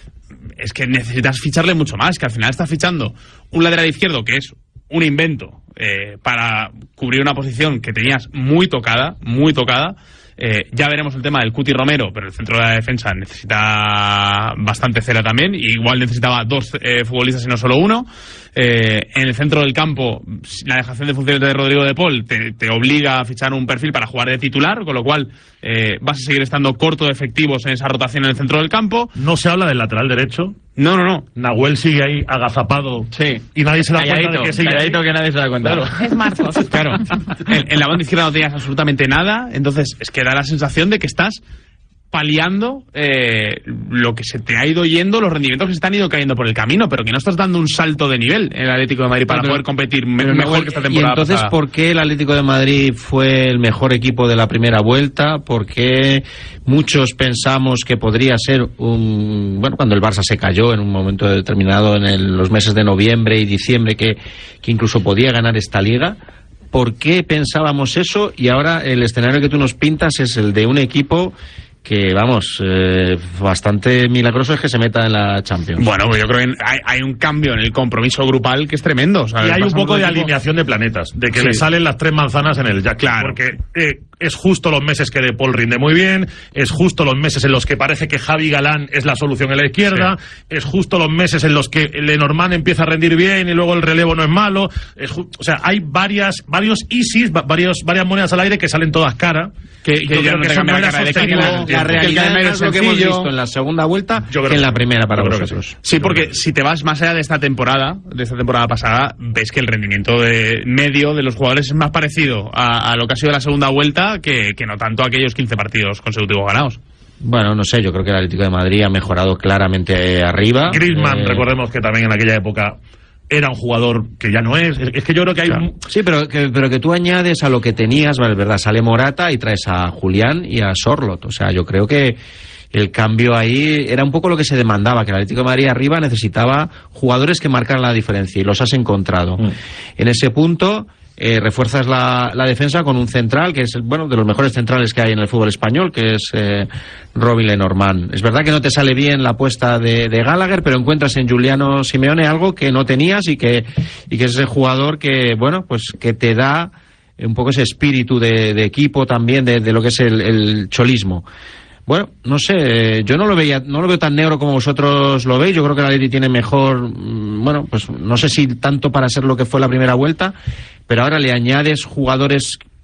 es que necesitas ficharle mucho más, que al final estás fichando un lateral izquierdo que es un invento eh, para cubrir una posición que tenías muy tocada, muy tocada. Eh, ya veremos el tema del Cuti Romero, pero el centro de la defensa necesita bastante cera también, y igual necesitaba dos eh, futbolistas y no solo uno. Eh, en el centro del campo, la dejación de funciones de Rodrigo de Paul te, te obliga a fichar un perfil para jugar de titular, con lo cual eh, vas a seguir estando corto de efectivos en esa rotación en el centro del campo. No se habla del lateral derecho. No, no, no. Nahuel sigue ahí agazapado. Sí. Y nadie se da calladito, cuenta de que sigue calladito ahí. que nadie se da cuenta. Claro. Es Marcos. Claro. En, en la banda izquierda no tenías absolutamente nada, entonces es que da la sensación de que estás paliando eh, lo que se te ha ido yendo, los rendimientos que se te han ido cayendo por el camino, pero que no estás dando un salto de nivel en el Atlético de Madrid para pero, poder competir me mejor mejor que esta temporada. Y entonces, pasada. ¿por qué el Atlético de Madrid fue el mejor equipo de la primera vuelta? ¿Por qué muchos pensamos que podría ser un... Bueno, cuando el Barça se cayó en un momento determinado, en el, los meses de noviembre y diciembre, que, que incluso podía ganar esta liga? ¿Por qué pensábamos eso? Y ahora el escenario que tú nos pintas es el de un equipo que, vamos, eh, bastante milagroso es que se meta en la Champions. Bueno, pues yo creo que hay, hay un cambio en el compromiso grupal que es tremendo. ¿Sabes? Y hay un poco de equipo... alineación de planetas, de que sí. le salen las tres manzanas en el jack. Claro. Porque eh, es justo los meses que De Paul rinde muy bien, es justo los meses en los que parece que Javi Galán es la solución en la izquierda, sí. es justo los meses en los que Lenormand empieza a rendir bien y luego el relevo no es malo. Es ju- o sea, hay varias varios ISIS, varios, varias monedas al aire que salen todas cara. Que, que yo creo que eso no era sostenible. La realidad es lo que hemos visto en la segunda vuelta que en la primera para vosotros. Sí, porque si te vas más allá de esta temporada, de esta temporada pasada, ves que el rendimiento de medio de los jugadores es más parecido a, a lo que ha sido la segunda vuelta que, que no tanto a aquellos quince partidos consecutivos ganados. Bueno, no sé, yo creo que el Atlético de Madrid ha mejorado claramente arriba. Griezmann, eh... recordemos que también en aquella época era un jugador que ya no es. Es que yo creo que hay... Claro. Un... Sí, pero que, pero que tú añades a lo que tenías, vale, verdad, sale Morata y traes a Julián y a Sorloth. O sea, yo creo que el cambio ahí era un poco lo que se demandaba, que el Atlético de Madrid arriba necesitaba jugadores que marcaran la diferencia, y los has encontrado. Mm. En ese punto... Eh, refuerzas la, la defensa con un central que es, bueno, de los mejores centrales que hay en el fútbol español, que es eh, Robin Lenormand. Es verdad que no te sale bien la apuesta de, de Gallagher, pero encuentras en Giuliano Simeone algo que no tenías y que, y que es ese jugador que, bueno, pues que te da un poco ese espíritu de, de equipo también, de, de lo que es el, el cholismo. Bueno, no sé, yo no lo veía, no lo veo tan negro como vosotros lo veis. Yo creo que la Atleti tiene mejor, bueno, pues no sé si tanto para ser lo que fue la primera vuelta, pero ahora le añades jugadores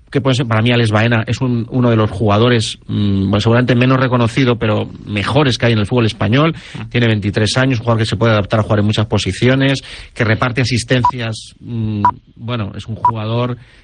que puede ser, para mí Alex Baena es un, uno de los jugadores mmm, bueno, seguramente menos reconocido, pero mejores que hay en el fútbol español. Tiene veintitrés años, un jugador que se puede adaptar a jugar en muchas posiciones, que reparte asistencias. Mmm, bueno, es un jugador